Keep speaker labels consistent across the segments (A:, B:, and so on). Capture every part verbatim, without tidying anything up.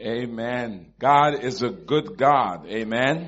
A: Amen. God is a good God. Amen.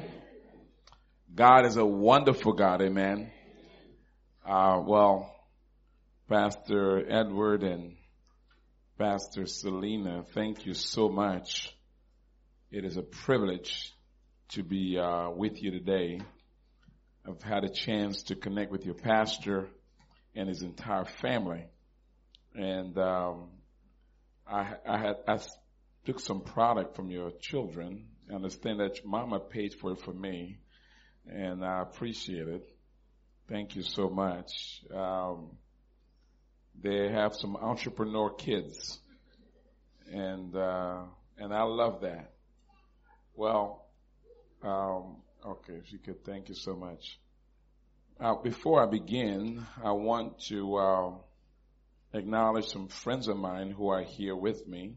A: God is a wonderful God. Amen. Uh, well, Pastor Edward and Pastor Selena, thank you so much. It is a privilege to be uh, with you today. I've had a chance to connect with your pastor and his entire family. And um, I, I had I took some product from your children. I understand that your mama paid for it for me, and I appreciate it. Thank you so much. Um, they have some entrepreneur kids, and uh, and I love that. Well, um, okay, if you could, thank you so much. Uh, before I begin, I want to uh, acknowledge some friends of mine who are here with me,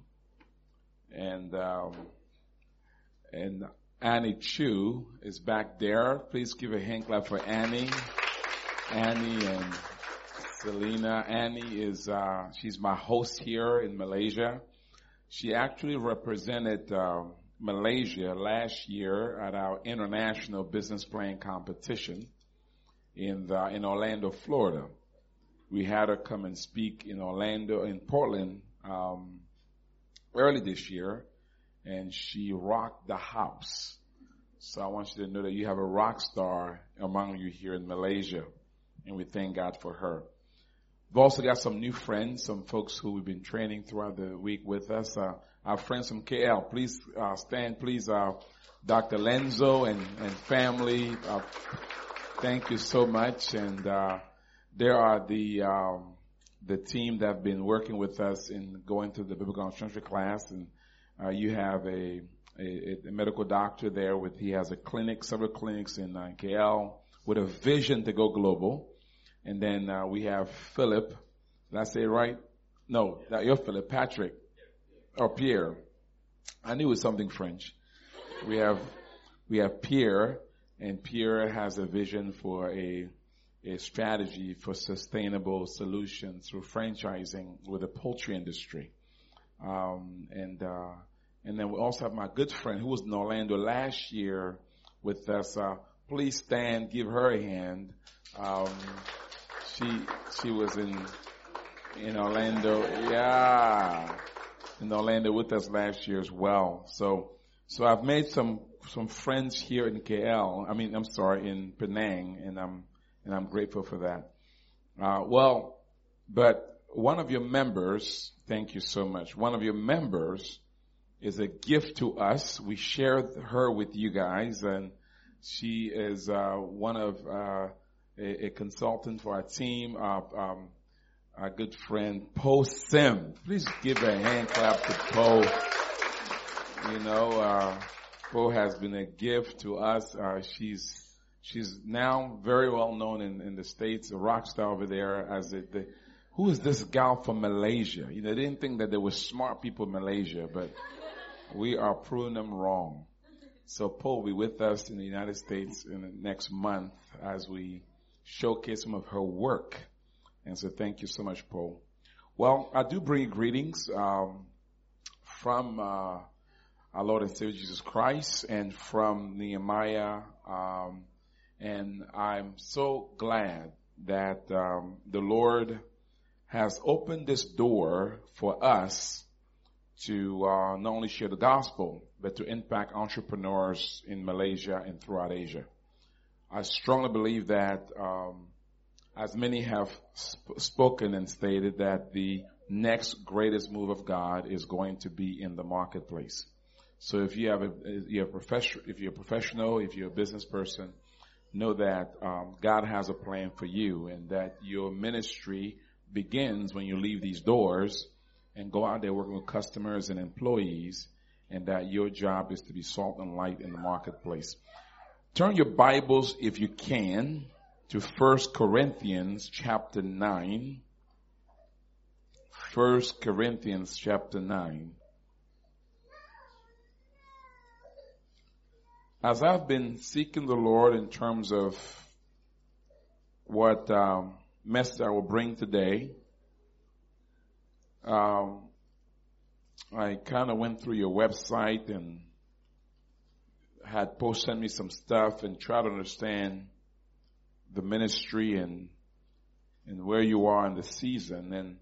A: and um, and Annie Chu is back there. Please give a hand clap for Annie. Annie and Selena. Annie is uh, she's my host here in Malaysia. She actually represented uh, Malaysia last year at our international business plan competition in the, in Orlando, Florida. We had her come and speak in Orlando, in Portland, um, early this year, and she rocked the house. So I want you to know that you have a rock star among you here in Malaysia, and we thank God for her. We've also got some new friends, some folks who we've been training throughout the week with us. Uh, our friends from K L, please uh, stand, please, uh, Doctor Lenzo and, and family. Uh, thank you so much. And uh, there are the um, the team that have been working with us in going through the biblical instruction class. And uh, you have a, a, a medical doctor there with he has a clinic, several clinics in uh, K L with a vision to go global. And then uh, we have Philip. Did I say it right? No, that, you're Philip. Patrick. Or Pierre. I knew it was something French. We have we have Pierre, and Pierre has a vision for a a strategy for sustainable solutions through franchising with the poultry industry. Um, and uh, and then we also have my good friend who was in Orlando last year with us. Uh, please stand, give her a hand. Um, she she was in in Orlando, yeah, in Orlando with us last year as well. So so I've made some some friends here in K L. I mean, I'm sorry, in Penang, and I'm and I'm grateful for that. Uh, well, but one of your members, thank you so much. One of your members is a gift to us. We shared her with you guys, and she is uh, one of uh, a, a consultant for our team, uh, um, our good friend Po Sim. Please give a hand clap to Po. You know, uh, Po has been a gift to us. Uh, she's she's now very well known in, in the States, a rock star over there. As a, the, who is this gal from Malaysia? You know, they didn't think that there were smart people in Malaysia, but we are proving them wrong. So Po will be with us in the United States in the next month as we showcase some of her work. And so thank you so much, Po. Well, I do bring you greetings um, from uh, our Lord and Savior Jesus Christ and from Nehemiah. Um, and I'm so glad that um, the Lord has opened this door for us to uh, not only share the gospel, but to impact entrepreneurs in Malaysia and throughout Asia. I strongly believe that, um, as many have sp- spoken and stated, that the next greatest move of God is going to be in the marketplace. So if you have a, you're a professional, if you're a professional, if you're a business person, know that um, God has a plan for you, and that your ministry begins when you leave these doors and go out there working with customers and employees, and that your job is to be salt and light in the marketplace. Turn your Bibles, if you can, to First Corinthians chapter nine. First Corinthians chapter nine. As I've been seeking the Lord in terms of what um, message I will bring today, um, I kind of went through your website and had post sent me some stuff and try to understand the ministry and and where you are in the season. And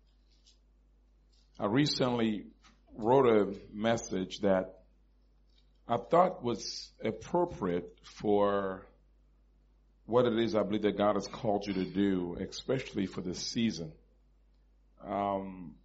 A: I recently wrote a message that I thought was appropriate for what it is I believe that God has called you to do, especially for this season. Um,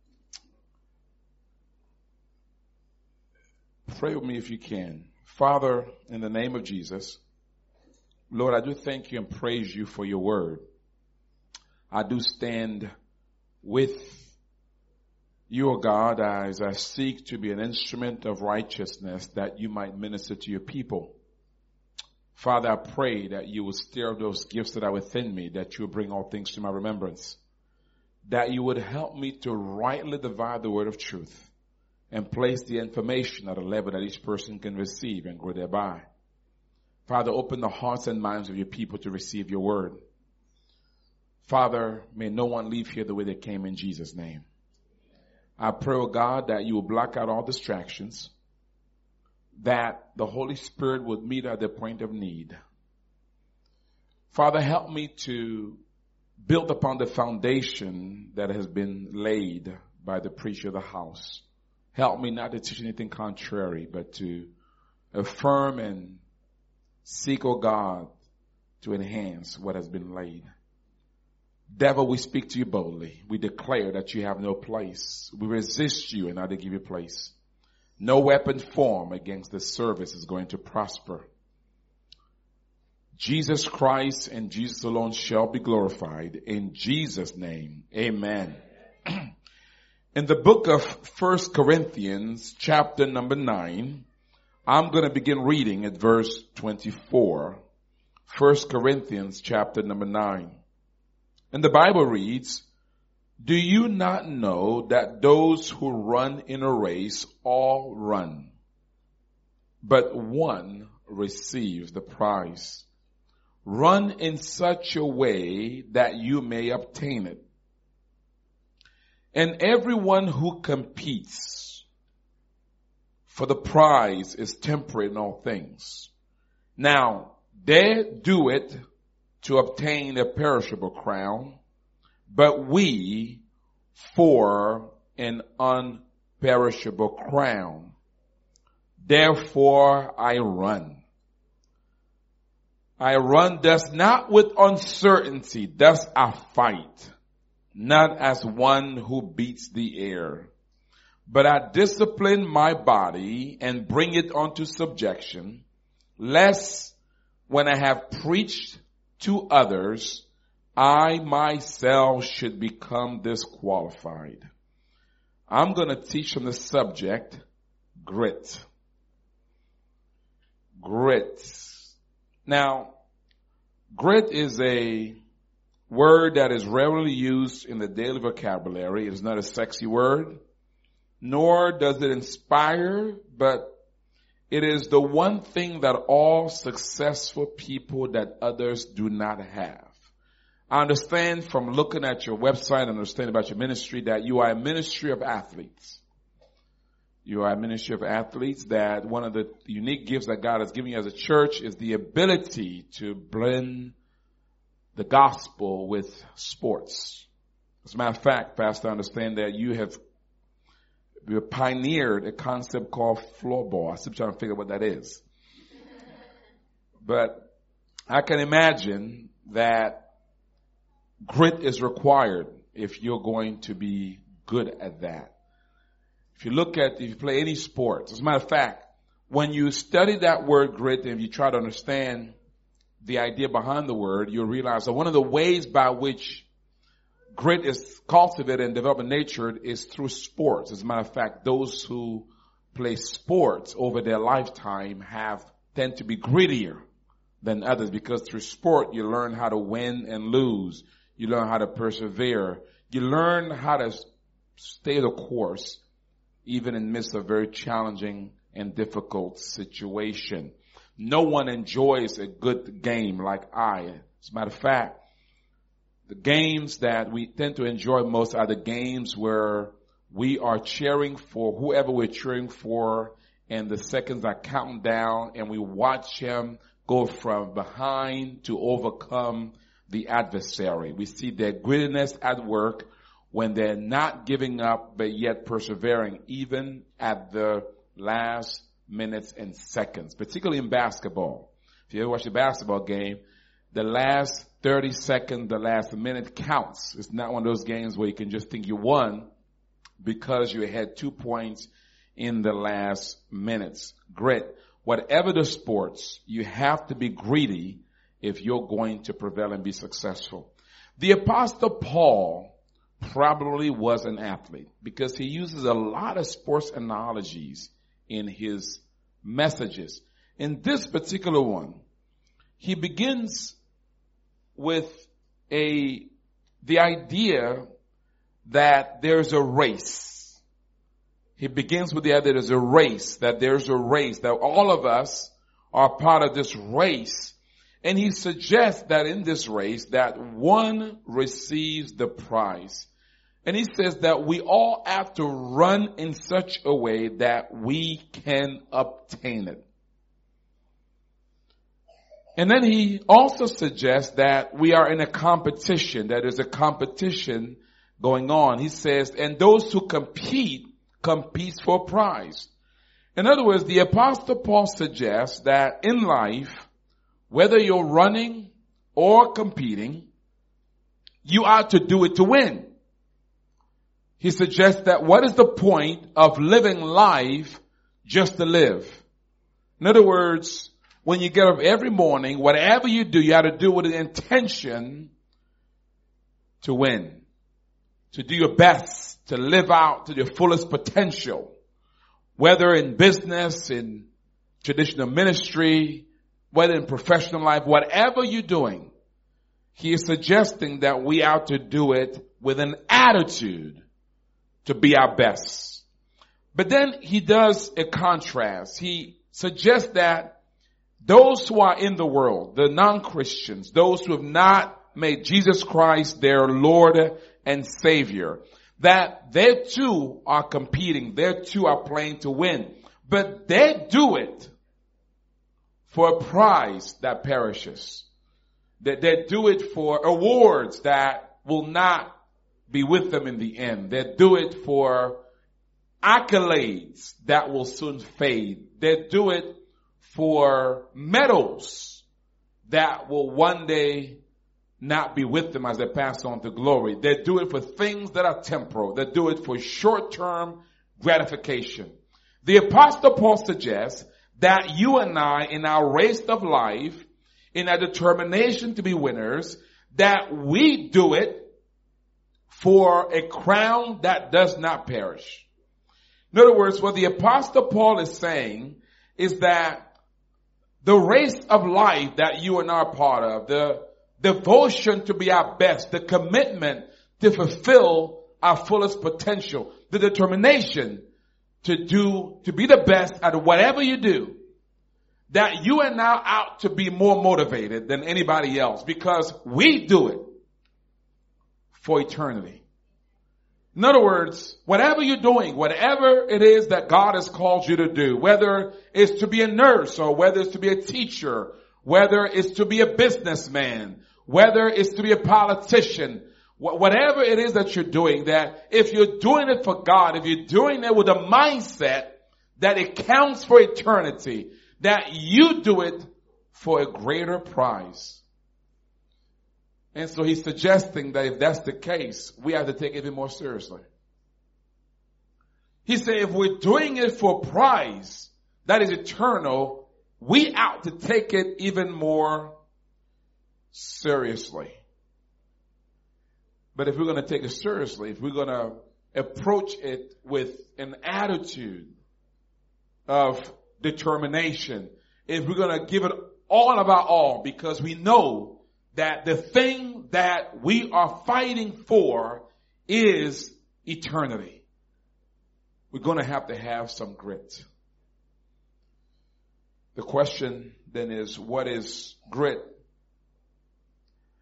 A: pray with me if you can. Father, in the name of Jesus, Lord, I do thank you and praise you for your word. I do stand with you, O God, as I seek to be an instrument of righteousness that you might minister to your people. Father, I pray that you will stir those gifts that are within me, that you will bring all things to my remembrance, that you would help me to rightly divide the word of truth and place the information at a level that each person can receive and grow thereby. Father, open the hearts and minds of your people to receive your word. Father, may no one leave here the way they came, in Jesus' name. I pray, oh God, that you will block out all distractions, that the Holy Spirit would meet at the point of need. Father, help me to build upon the foundation that has been laid by the preacher of the house. Help me not to teach anything contrary, but to affirm and seek, oh God, to enhance what has been laid. Devil, we speak to you boldly. We declare that you have no place. We resist you and not to give you place. No weapon formed against this service is going to prosper. Jesus Christ and Jesus alone shall be glorified. In Jesus' name, amen. In the book of First Corinthians, chapter number nine, I'm going to begin reading at verse twenty-four. First Corinthians, chapter number nine. And the Bible reads, "Do you not know that those who run in a race all run, but one receives the prize? Run in such a way that you may obtain it. And everyone who competes for the prize is temperate in all things. Now, they do it to obtain a perishable crown, but we for an unperishable crown. Therefore I run. I run thus not with uncertainty, thus I fight, not as one who beats the air, but I discipline my body and bring it unto subjection, lest when I have preached to others, I myself should become disqualified." I'm going to teach on the subject, grit. Grit. Now, grit is a word that is rarely used in the daily vocabulary. It is not a sexy word, nor does it inspire, but it is the one thing that all successful people that others do not have. I understand from looking at your website and understanding about your ministry that you are a ministry of athletes. You are a ministry of athletes, that one of the unique gifts that God has given you as a church is the ability to blend the gospel with sports. As a matter of fact, Pastor, I understand that you have you pioneered a concept called floorball. I'm still trying to figure out what that is. But I can imagine that grit is required if you're going to be good at that. If you look at, if you play any sports, as a matter of fact, when you study that word grit and you try to understand the idea behind the word, you'll realize that one of the ways by which grit is cultivated and developed and nurtured is through sports. As a matter of fact, those who play sports over their lifetime have tend to be grittier than others, because through sport you learn how to win and lose. You learn how to persevere. You learn how to stay the course even in the midst of a very challenging and difficult situation. No one enjoys a good game like I. As a matter of fact, the games that we tend to enjoy most are the games where we are cheering for whoever we're cheering for, and the seconds are counting down, and we watch him go from behind to overcome the adversary. We see their grittiness at work when they're not giving up, but yet persevering, even at the last minutes and seconds, particularly in basketball. If you ever watch a basketball game, the last thirty seconds, the last minute counts. It's not one of those games where you can just think you won because you had two points in the last minutes. Grit. Whatever the sports, you have to be greedy if you're going to prevail and be successful. The Apostle Paul probably was an athlete because he uses a lot of sports analogies in his messages. In this particular one, he begins with a the idea that there's a race. He begins with the idea that there's a race, that there's a race, that all of us are part of this race. And he suggests that in this race, that one receives the prize. And he says that we all have to run in such a way that we can obtain it. And then he also suggests that we are in a competition, that there's a competition going on. He says, and those who compete, compete for a prize. In other words, the Apostle Paul suggests that in life, whether you're running or competing, you ought to do it to win. He suggests that what is the point of living life just to live? In other words, when you get up every morning, whatever you do, you have to do with the intention to win, to do your best, to live out to your fullest potential, whether in business, in traditional ministry, whether in professional life, whatever you're doing. He is suggesting that we have to do it with an attitude to be our best. But then he does a contrast. He suggests that those who are in the world, the non-Christians, those who have not made Jesus Christ their Lord and Savior, that they too are competing. They too are playing to win. But they do it for a prize that perishes. They, they do it for awards that will not be with them in the end. They do it for accolades that will soon fade. They do it for medals that will one day not be with them as they pass on to glory. They do it for things that are temporal. They do it for short-term gratification. The Apostle Paul suggests that you and I, in our race of life, in our determination to be winners, that we do it for a crown that does not perish. In other words, what the Apostle Paul is saying is that the race of life that you and I are part of, the devotion to be our best, the commitment to fulfill our fullest potential, the determination to do, to be the best at whatever you do, that you and I ought to be more motivated than anybody else because we do it for eternity. In other words, whatever you're doing, whatever it is that God has called you to do, whether it's to be a nurse or whether it's to be a teacher, whether it's to be a businessman, whether it's to be a politician, wh- whatever it is that you're doing, that if you're doing it for God, if you're doing it with a mindset that it counts for eternity, that you do it for a greater prize. And so he's suggesting that if that's the case, we have to take it even more seriously. He said if we're doing it for a prize that is eternal, we ought to take it even more seriously. But if we're going to take it seriously, if we're going to approach it with an attitude of determination, if we're going to give it all of our all, because we know that the thing that we are fighting for is eternity, we're going to have to have some grit. The question then is, what is grit?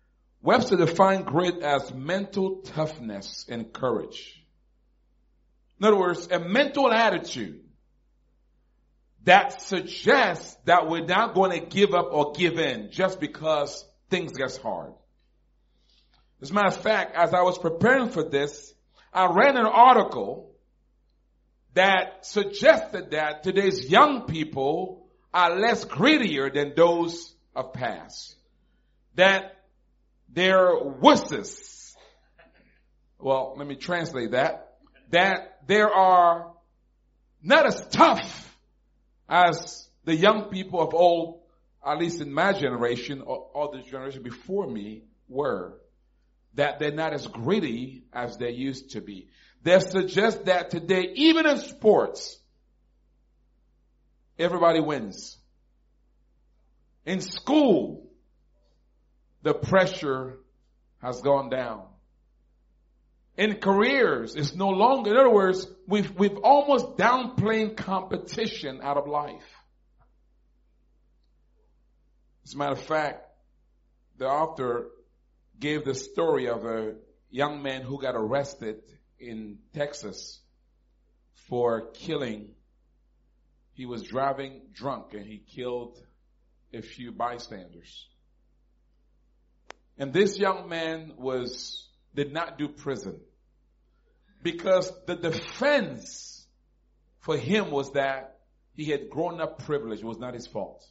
A: Webster defined grit as mental toughness and courage. In other words, a mental attitude that suggests that we're not going to give up or give in just because things get hard. As a matter of fact, as I was preparing for this, I read an article that suggested that today's young people are less greedier than those of past. That they're wusses. Well, let me translate that. That there are not as tough as the young people of old, at least in my generation or, or the generation before me, were. That they're not as gritty as they used to be. They suggest that today, even in sports, everybody wins. In school, the pressure has gone down. In careers, it's no longer, in other words, we've, we've almost downplayed competition out of life. As a matter of fact, the author gave the story of a young man who got arrested in Texas for killing. He was driving drunk and he killed a few bystanders. And this young man was, did not do prison because the defense for him was that he had grown up privileged. It was not his fault.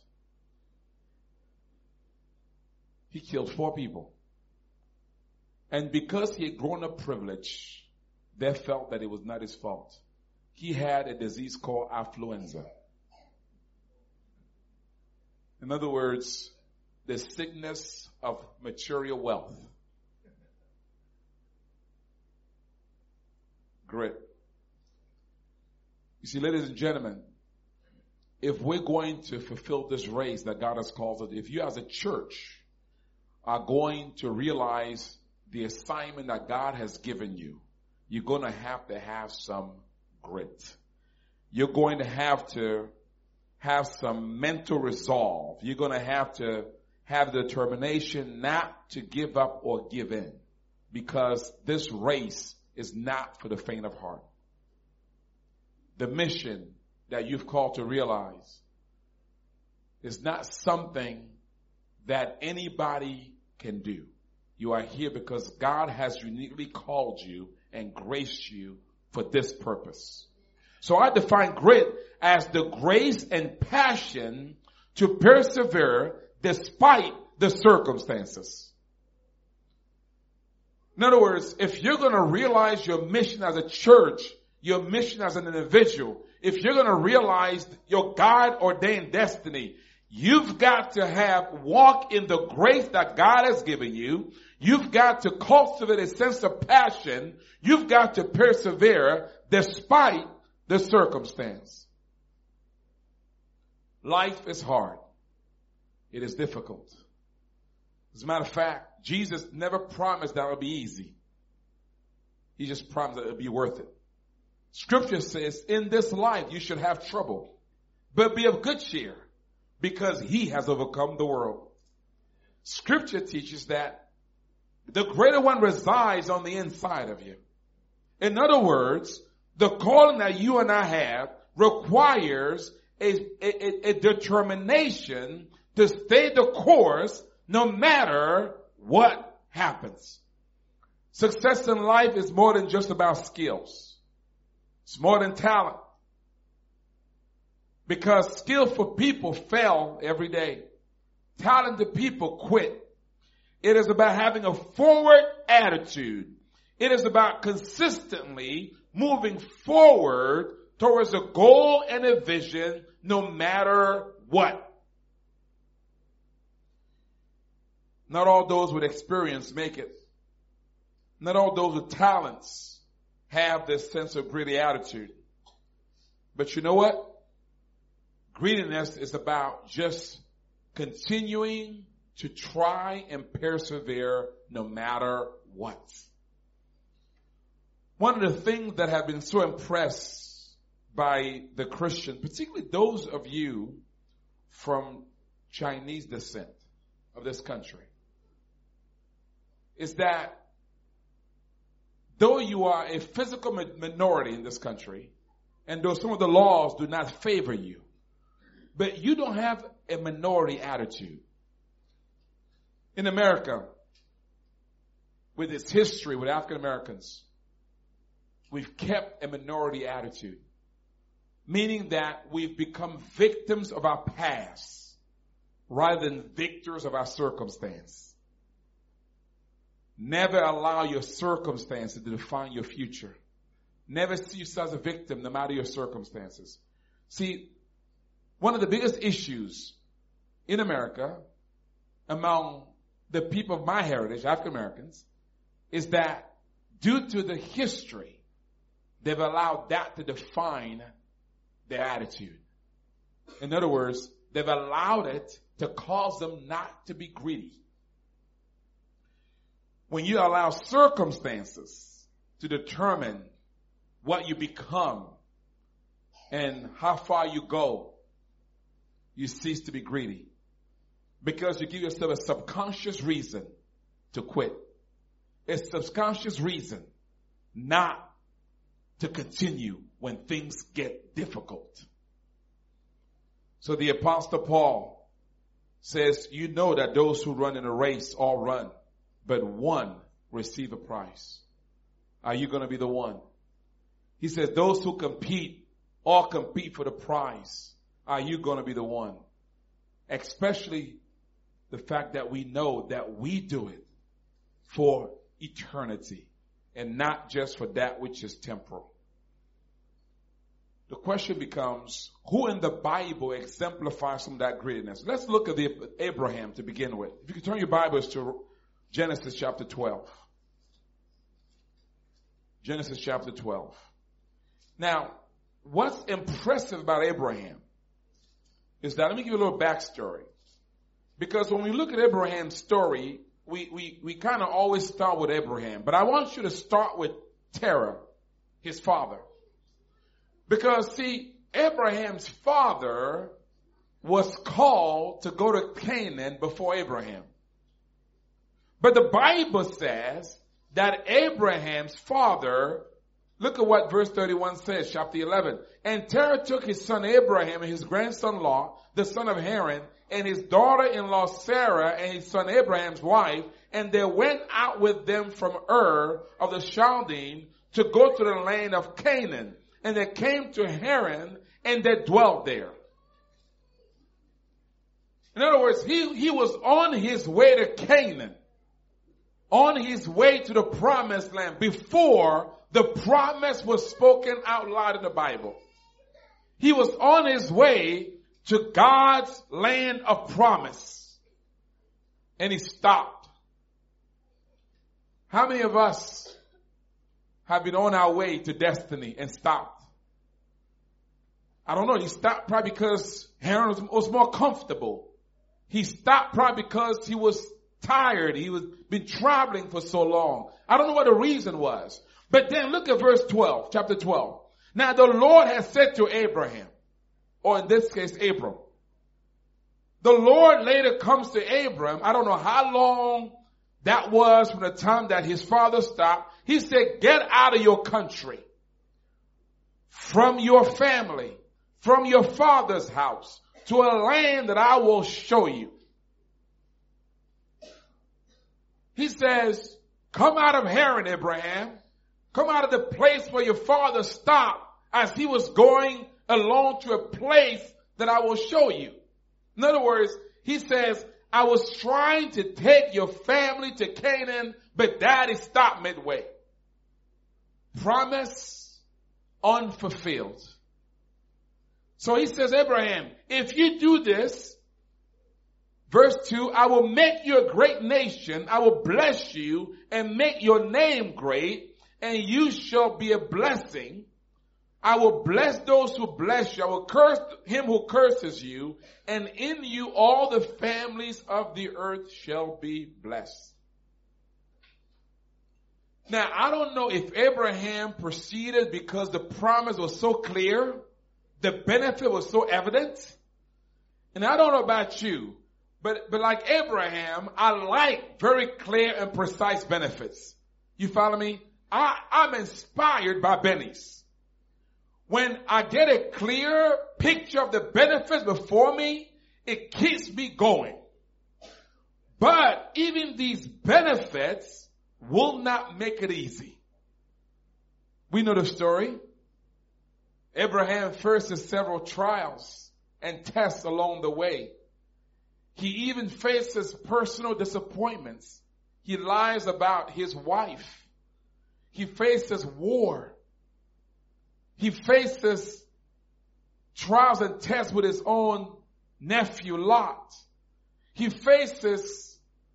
A: He killed four people. And because he had grown up privileged, they felt that it was not his fault. He had a disease called affluenza. In other words, the sickness of material wealth. Grit. You see, ladies and gentlemen, if we're going to fulfill this race that God has called us, if you as a church are going to realize the assignment that God has given you, you're going to have to have some grit. You're going to have to have some mental resolve. You're going to have to have the determination not to give up or give in, because this race is not for the faint of heart. The mission that you've called to realize is not something that anybody can do. You are here because God has uniquely called you and graced you for this purpose. So I define grit as the grace and passion to persevere despite the circumstances. In other words, if you're going to realize your mission as a church, your mission as an individual, if you're going to realize your God-ordained destiny, you've got to have, walk in the grace that God has given you. You've got to cultivate a sense of passion. You've got to persevere despite the circumstance. Life is hard. It is difficult. As a matter of fact, Jesus never promised that it would be easy. He just promised that it would be worth it. Scripture says, in this life you should have trouble, but be of good cheer, because he has overcome the world. Scripture teaches that the greater one resides on the inside of you. In other words, the calling that you and I have requires a, a, a determination to stay the course no matter what happens. Success in life is more than just about skills. It's more than talent. Because skillful people fail every day. Talented people quit. It is about having a forward attitude. It is about consistently moving forward towards a goal and a vision no matter what. Not all those with experience make it. Not all those with talents have this sense of gritty attitude. But you know what? Greediness is about just continuing to try and persevere no matter what. One of the things that have been so impressed by the Christian, particularly those of you from Chinese descent of this country, is that though you are a physical minority in this country, and though some of the laws do not favor you, but you don't have a minority attitude. In America, with its history with African Americans, we've kept a minority attitude, meaning that we've become victims of our past rather than victors of our circumstance. Never allow your circumstances to define your future. Never see yourself as a victim no matter your circumstances. See, one of the biggest issues in America among the people of my heritage, African Americans, is that due to the history, they've allowed that to define their attitude. In other words, they've allowed it to cause them not to be greedy. When you allow circumstances to determine what you become and how far you go, you cease to be greedy. Because you give yourself a subconscious reason to quit. A subconscious reason not to continue when things get difficult. So the Apostle Paul says, you know that those who run in a race all run, but one receive a prize. Are you going to be the one? He says, those who compete all compete for the prize. Are you going to be the one? Especially the fact that we know that we do it for eternity and not just for that which is temporal. The question becomes, who in the Bible exemplifies some of that greediness? Let's look at the Abraham to begin with. If you can turn your Bibles to Genesis chapter twelve. Genesis chapter twelve. Now, what's impressive about Abraham is that, let me give you a little backstory. Because when we look at Abraham's story, we, we, we kind of always start with Abraham. But I want you to start with Terah, his father. Because, see, Abraham's father was called to go to Canaan before Abraham. But the Bible says that Abraham's father, look at what verse thirty-one says, chapter eleven. And Terah took his son Abraham and his grandson Lot, the son of Haran, and his daughter-in-law Sarah and his son Abraham's wife, and they went out with them from Ur of the Chaldean to go to the land of Canaan. And they came to Haran, and they dwelt there. In other words, he, he was on his way to Canaan, on his way to the promised land before the promise was spoken out loud in the Bible. He was on his way to God's land of promise. And he stopped. How many of us have been on our way to destiny and stopped? I don't know. He stopped probably because Haran was, was more comfortable. He stopped probably because he was tired. He was been traveling for so long. I don't know what the reason was. But then look at verse twelve, chapter twelve. Now the Lord has said to Abraham, or in this case, Abram. The Lord later comes to Abram. I don't know how long that was from the time that his father stopped. He said, get out of your country, from your family, from your father's house, to a land that I will show you. He says, come out of Haran, Abraham. Come out of the place where your father stopped as he was going along to a place that I will show you. In other words, he says, I was trying to take your family to Canaan, but daddy stopped midway. Promise unfulfilled. So he says, Abraham, if you do this, verse two, I will make you a great nation. I will bless you and make your name great, and you shall be a blessing. I will bless those who bless you. I will curse him who curses you, and in you all the families of the earth shall be blessed. Now, I don't know if Abraham proceeded because the promise was so clear, the benefit was so evident. And I don't know about you, but, but like Abraham, I like very clear and precise benefits. You follow me? I, I'm inspired by bennies. When I get a clear picture of the benefits before me, it keeps me going. But even these benefits will not make it easy. We know the story. Abraham faces several trials and tests along the way. He even faces personal disappointments. He lies about his wife. He faces war. He faces trials and tests with his own nephew Lot. He faces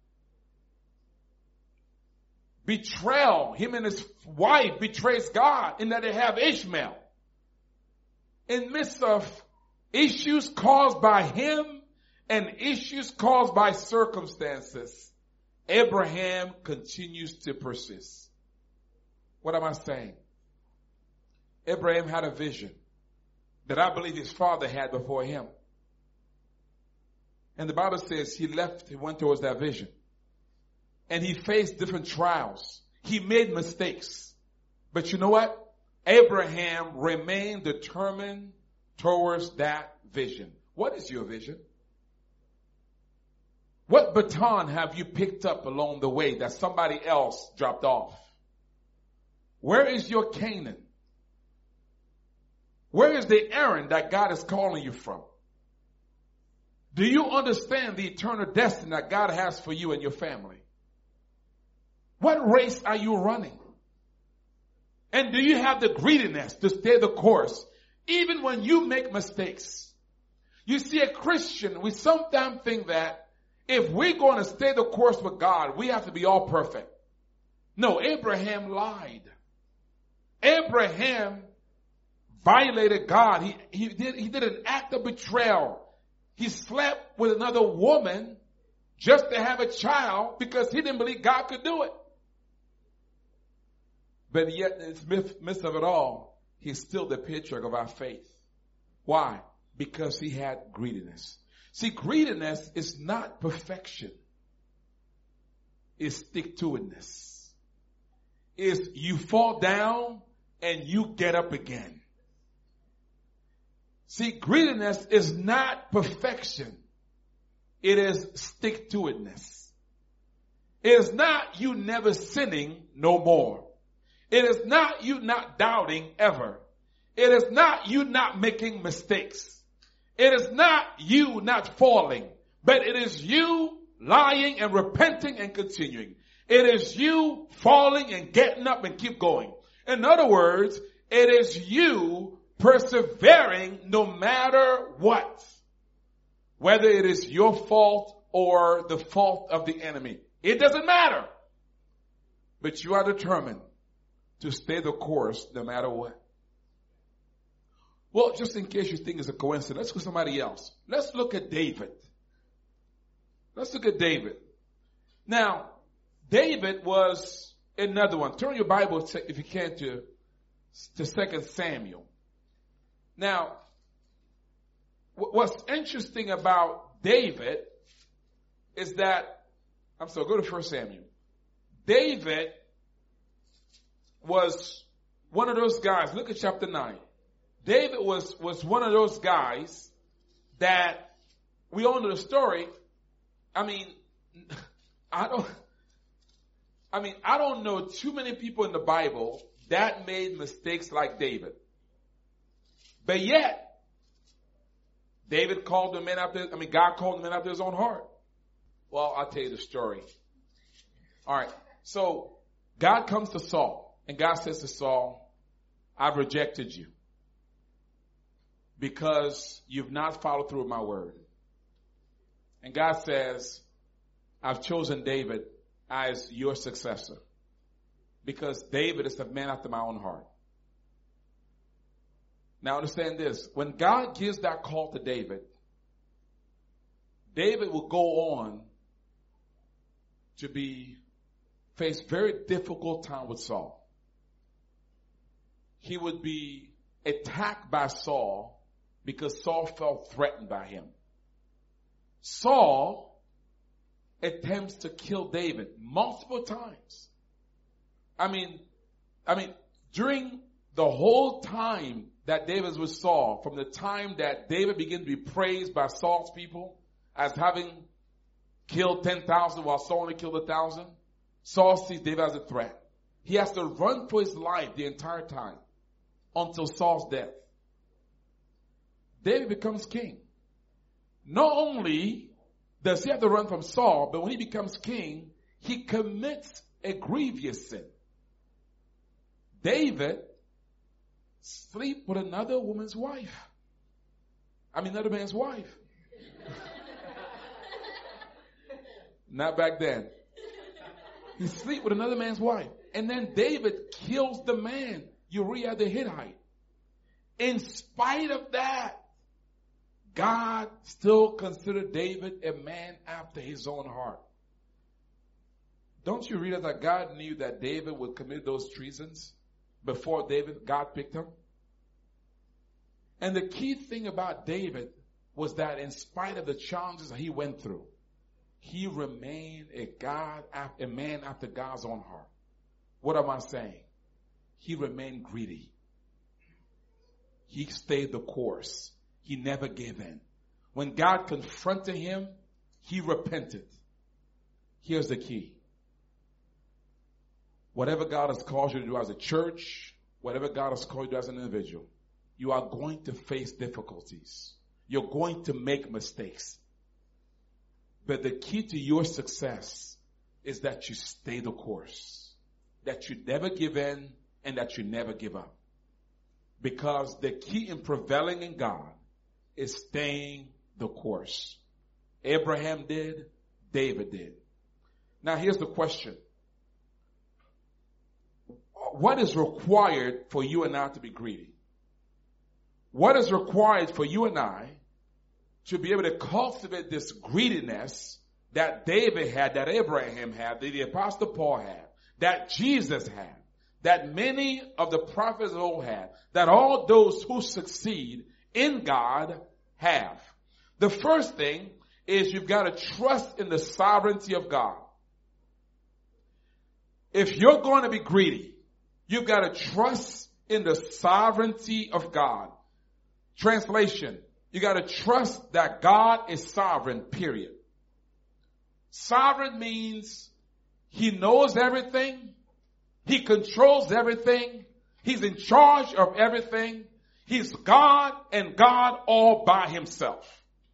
A: betrayal. Him and his wife betrays God in that they have Ishmael. In midst of issues caused by him and issues caused by circumstances, Abraham continues to persist. What am I saying? Abraham had a vision that I believe his father had before him. And the Bible says he left, he went towards that vision. And he faced different trials. He made mistakes. But you know what? Abraham remained determined towards that vision. What is your vision? What baton have you picked up along the way that somebody else dropped off? Where is your Canaan? Where is the errand that God is calling you from? Do you understand the eternal destiny that God has for you and your family? What race are you running? And do you have the greediness to stay the course even when you make mistakes? You see, a Christian, we sometimes think that if we're going to stay the course with God, we have to be all perfect. No, Abraham lied. Abraham violated God. He, he did, he did an act of betrayal. He slept with another woman just to have a child because he didn't believe God could do it. But yet, in the midst of it all, he's still the patriarch of our faith. Why? Because he had greediness. See, greediness is not perfection. It's stick-to-itness. It's you fall down and you get up again. See, greediness is not perfection. It is stick-to-itness. It is not you never sinning no more. It is not you not doubting ever. It is not you not making mistakes. It is not you not falling, but it is you lying and repenting and continuing. It is you falling and getting up and keep going. In other words, it is you persevering no matter what. Whether it is your fault or the fault of the enemy. It doesn't matter. But you are determined to stay the course no matter what. Well, just in case you think it's a coincidence, let's go to somebody else. Let's look at David. Let's look at David. Now, David was another one. Turn your Bible, if you can, to, to Second Samuel. Now, what's interesting about David is that, I'm sorry, go to First Samuel. David was one of those guys. Look at chapter nine. David was, was one of those guys that we all know the story. I mean, I don't, I mean, I don't know too many people in the Bible that made mistakes like David. But yet, David called the man after, I mean, God called the man after his own heart. Well, I'll tell you the story. All right. So God comes to Saul. And God says to Saul, I've rejected you because you've not followed through with my word. And God says, I've chosen David as your successor because David is the man after my own heart. Now understand this. When God gives that call to David, David will go on to be face very difficult time with Saul. He would be attacked by Saul because Saul felt threatened by him. Saul attempts to kill David multiple times. I mean, I mean, during the whole time that David was with Saul, from the time that David began to be praised by Saul's people as having killed ten thousand while Saul only killed a thousand, Saul sees David as a threat. He has to run for his life the entire time until Saul's death. David becomes king. Not only does he have to run from Saul, but when he becomes king, he commits a grievous sin. David sleep with another woman's wife. I mean, another man's wife. Not back then. He sleep with another man's wife. And then David kills the man, Uriah the Hittite. In spite of that, God still considered David a man after his own heart. Don't you realize that God knew that David would commit those treasons before David, God picked him? And the key thing about David was that in spite of the challenges that he went through, he remained a God, a man after God's own heart. What am I saying? He remained greedy. He stayed the course. He never gave in. When God confronted him, he repented. Here's the key. Whatever God has called you to do as a church, whatever God has called you to do as an individual, you are going to face difficulties. You're going to make mistakes. But the key to your success is that you stay the course, that you never give in, and that you never give up. Because the key in prevailing in God is staying the course. Abraham did, David did. Now here's the question. What is required for you and I to be greedy? What is required for you and I to be able to cultivate this greediness that David had, that Abraham had, that the Apostle Paul had, that Jesus had, that many of the prophets of old had, that all those who succeed in God have? The first thing is you've got to trust in the sovereignty of God. If you're going to be greedy, you've got to trust in the sovereignty of God. Translation, you got to trust that God is sovereign, period. Sovereign means he knows everything. He controls everything. He's in charge of everything. He's God and God all by himself.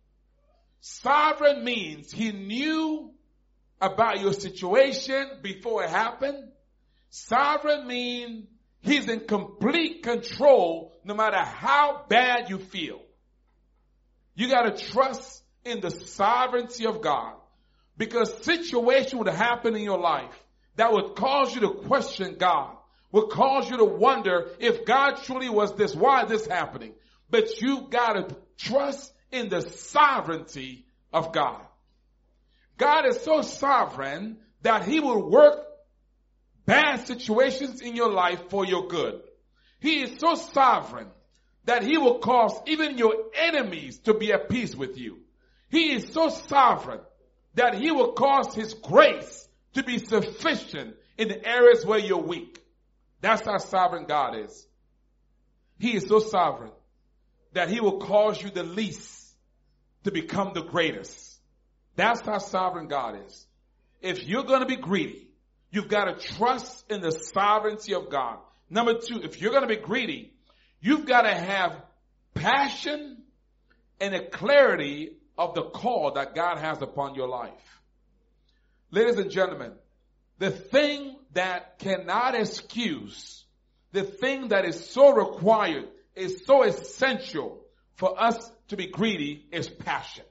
A: Sovereign means he knew about your situation before it happened. Sovereign means he's in complete control no matter how bad you feel. You got to trust in the sovereignty of God, because situation would happen in your life that would cause you to question God, would cause you to wonder if God truly was this, why is this happening? But you got to trust in the sovereignty of God. God is so sovereign that he will work bad situations in your life for your good. He is so sovereign that he will cause even your enemies to be at peace with you. He is so sovereign that he will cause his grace to be sufficient in the areas where you're weak. That's how sovereign God is. He is so sovereign that he will cause you the least to become the greatest. That's how sovereign God is. If you're going to be greedy, you've got to trust in the sovereignty of God. Number two, if you're going to be greedy, you've got to have passion and a clarity of the call that God has upon your life. Ladies and gentlemen, the thing that cannot excuse, the thing that is so required, is so essential for us to be greedy is passion.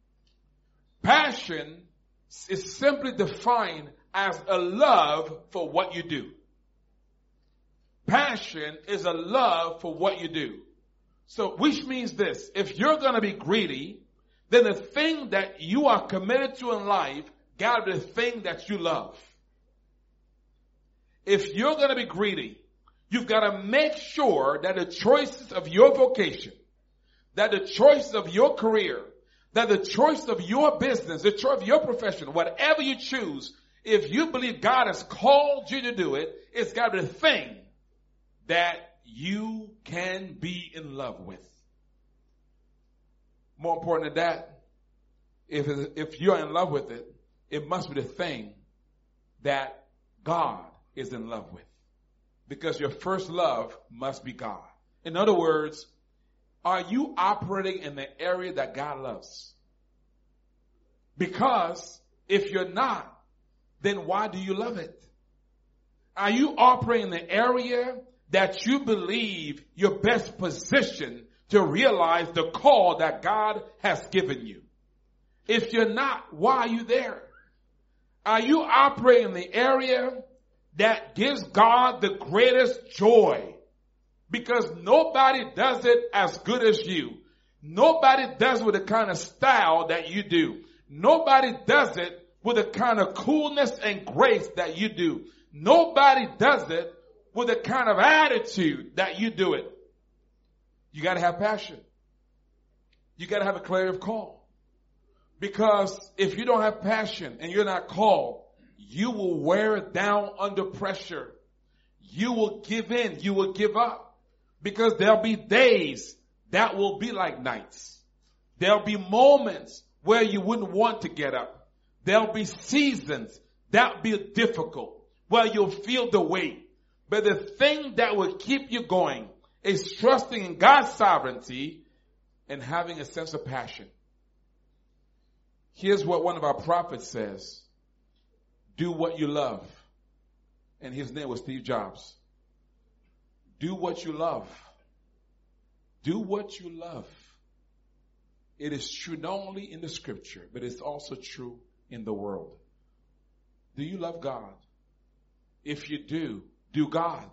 A: Passion is simply defined as a love for what you do. Passion is a love for what you do. So, which means this: if you're going to be greedy, then the thing that you are committed to in life got to be the thing that you love. If you're going to be greedy, you've got to make sure that the choices of your vocation, that the choices of your career, that the choice of your business, the choice of your profession, whatever you choose, if you believe God has called you to do it, it's got to be the thing that you can be in love with. More important than that, if, if you're in love with it, it must be the thing that God is in love with. Because your first love must be God. In other words, are you operating in the area that God loves? Because if you're not, then why do you love it? Are you operating in the area that you believe you're best positioned to realize the call that God has given you? If you're not, why are you there? Are you operating in the area that gives God the greatest joy? Because nobody does it as good as you. Nobody does it with the kind of style that you do. Nobody does it with the kind of coolness and grace that you do. Nobody does it with the kind of attitude that you do it. You got to have passion. You got to have a clarity of call. Because if you don't have passion and you're not called, you will wear down under pressure. You will give in. You will give up. Because there'll be days that will be like nights. There'll be moments where you wouldn't want to get up. There'll be seasons that'll be difficult, where you'll feel the weight. But the thing that will keep you going is trusting in God's sovereignty and having a sense of passion. Here's what one of our prophets says. Do what you love. And his name was Steve Jobs. Do what you love. Do what you love. It is true not only in the scripture, but it's also true in the world. Do you love God? If you do, do God.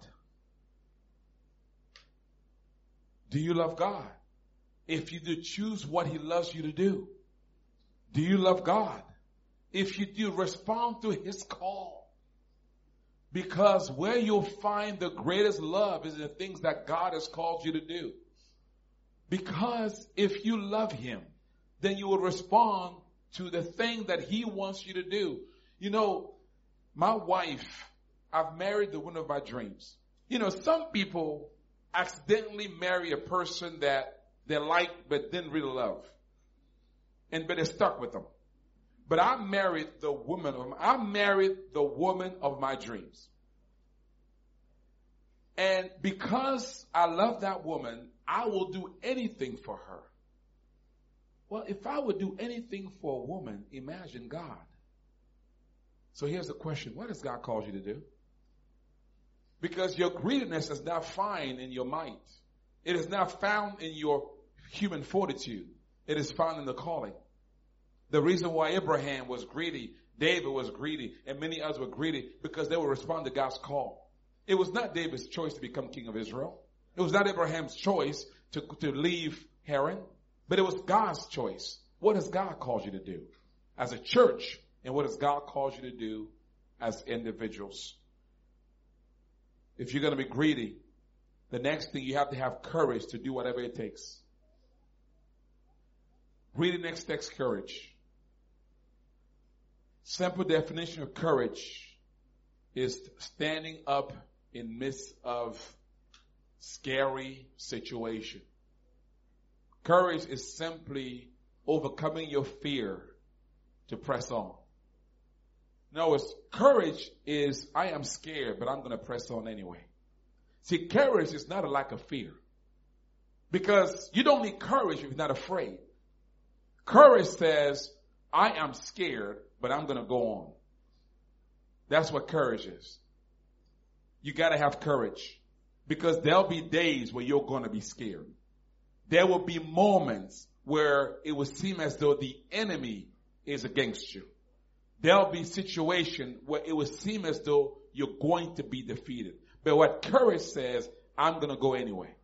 A: Do you love God? If you do, choose what he loves you to do. Do you love God? If you do, respond to his call. Because where you'll find the greatest love is in the things that God has called you to do. Because if you love him, then you will respond to the thing that he wants you to do. You know, my wife, I've married the woman of my dreams. You know, some people accidentally marry a person that they like but didn't really love. And but they're stuck with them. But I married the woman of I married the woman of my dreams. And because I love that woman, I will do anything for her. Well, if I would do anything for a woman, imagine God. So here's the question. What has God called you to do? Because your greediness is not found in your might. It is not found in your human fortitude. It is found in the calling. The reason why Abraham was greedy, David was greedy, and many others were greedy, because they would respond to God's call. It was not David's choice to become king of Israel. It was not Abraham's choice to, to leave Haran, but it was God's choice. What has God called you to do as a church, and what has God called you to do as individuals? If you're going to be greedy, the next thing you have to have courage to do whatever it takes. Greediness takes courage. Simple definition of courage is standing up in midst of scary situation. Courage is simply overcoming your fear to press on. In other words, courage is, I am scared, but I'm going to press on anyway. See, courage is not a lack of fear. Because you don't need courage if you're not afraid. Courage says, I am scared, but I'm going to go on. That's what courage is. You got to have courage. Because there'll be days where you're going to be scared. There will be moments where it will seem as though the enemy is against you. There'll be situations where it will seem as though you're going to be defeated. But what courage says, I'm going to go anyway.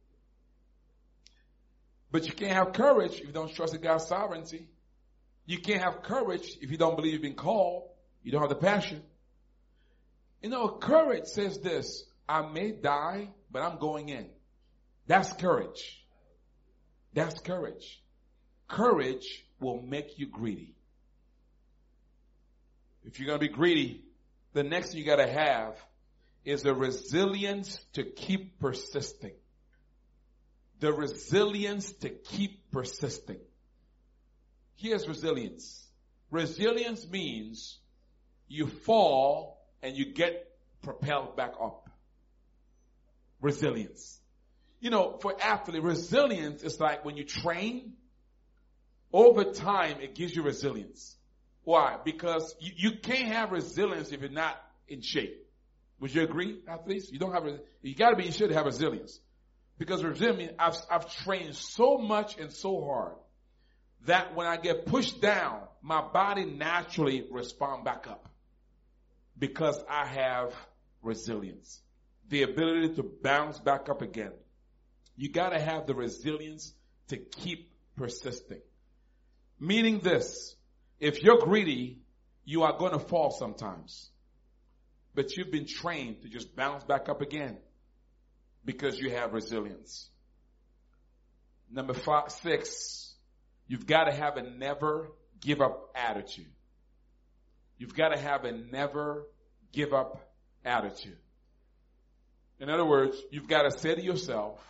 A: But you can't have courage if you don't trust in God's sovereignty. You can't have courage if you don't believe you've been called. You don't have the passion. You know, courage says this, I may die, but I'm going in. That's courage. That's courage. Courage will make you greedy. If you're going to be greedy, the next thing you got to have is the resilience to keep persisting. The resilience to keep persisting. Here's resilience. Resilience means you fall and you get propelled back up. Resilience. You know, for athletes, resilience is like when you train, over time it gives you resilience. Why? Because you, you can't have resilience if you're not in shape. Would you agree, athletes? You don't have, you gotta be in shape to have resilience. Because resilience, I've, I've trained so much and so hard that when I get pushed down, my body naturally responds back up. Because I have resilience. The ability to bounce back up again. You gotta have the resilience to keep persisting. Meaning this, if you're greedy, you are gonna fall sometimes. But you've been trained to just bounce back up again. Because you have resilience. Number five, six, you've gotta have a never give up attitude. You've got to have a never give up attitude. In other words, you've got to say to yourself,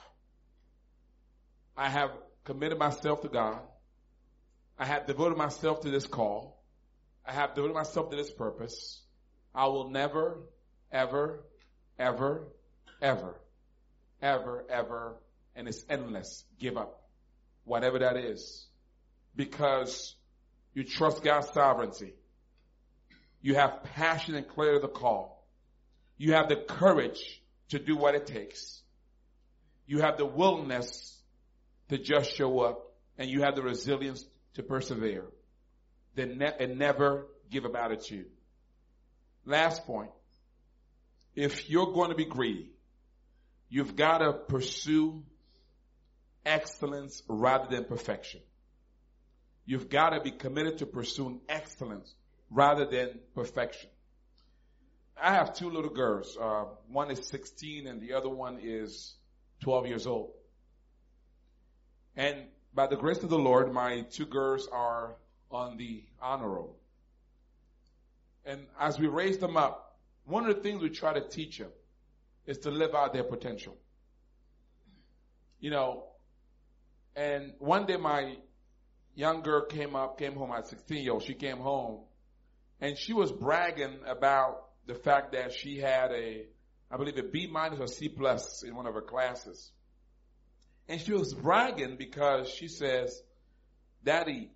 A: I have committed myself to God. I have devoted myself to this call. I have devoted myself to this purpose. I will never, ever, ever, ever, ever, ever, and it's endless, give up. Whatever that is. Because you trust God's sovereignty. You have passion and clarity of the call. You have the courage to do what it takes. You have the willingness to just show up, and you have the resilience to persevere. The ne- and never give up attitude. Last point. If you're going to be greedy, you've got to pursue excellence rather than perfection. You've got to be committed to pursuing excellence rather than perfection. I have two little girls. Uh, one is sixteen and the other one is twelve years old. And by the grace of the Lord, my two girls are on the honor roll. And as we raise them up, one of the things we try to teach them is to live out their potential. You know, and one day my young girl came up, came home at sixteen years old. She came home and she was bragging about the fact that she had a, I believe a B minus or C plus in one of her classes. And she was bragging because she says, Daddy,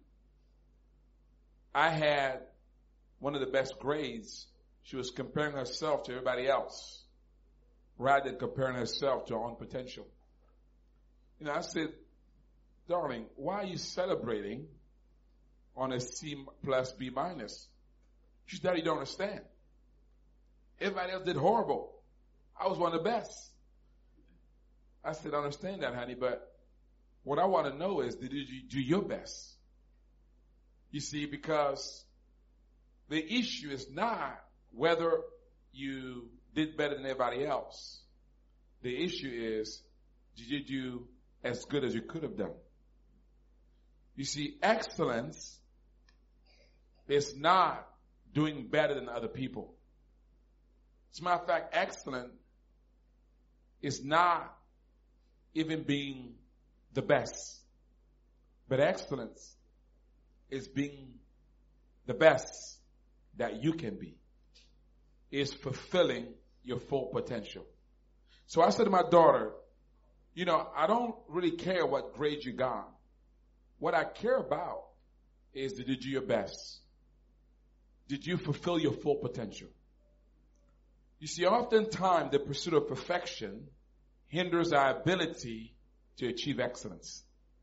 A: I had one of the best grades. She was comparing herself to everybody else rather than comparing herself to her own potential. You know, I said, darling, why are you celebrating on a C plus B minus? She said, Daddy, you don't understand. Everybody else did horrible. I was one of the best. I said, I understand that, honey, but what I want to know is, did you do your best? You see, because the issue is not whether you did better than everybody else. The issue is, did you do as good as you could have done? You see, excellence is not doing better than other people. As a matter of fact, excellent is not even being the best. But excellence is being the best that you can be. Is fulfilling your full potential. So I said to my daughter, you know, I don't really care what grade you got. What I care about is, did you do your best? Did you fulfill your full potential? You see, oftentimes the pursuit of perfection hinders our ability to achieve excellence.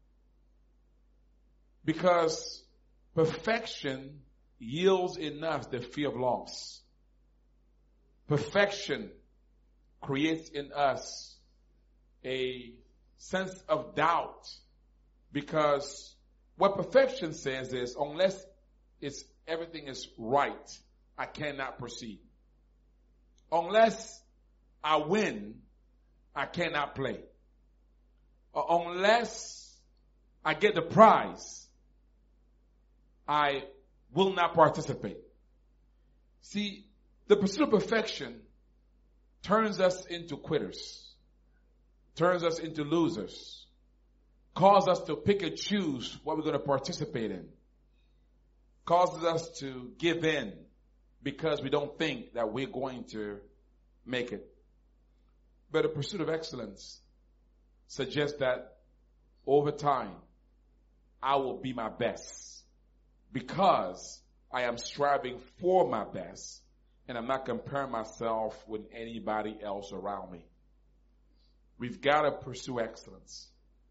A: Because perfection yields in us the fear of loss. Perfection creates in us a sense of doubt, because what perfection says is, unless it's everything is right, I cannot proceed. Unless I win, I cannot play. Or unless I get the prize, I will not participate. See, the pursuit of perfection turns us into quitters, turns us into losers, causes us to pick and choose what we're going to participate in, causes us to give in because we don't think that we're going to make it. But the pursuit of excellence suggests that over time, I will be my best because I am striving for my best and I'm not comparing myself with anybody else around me. We've got to pursue excellence.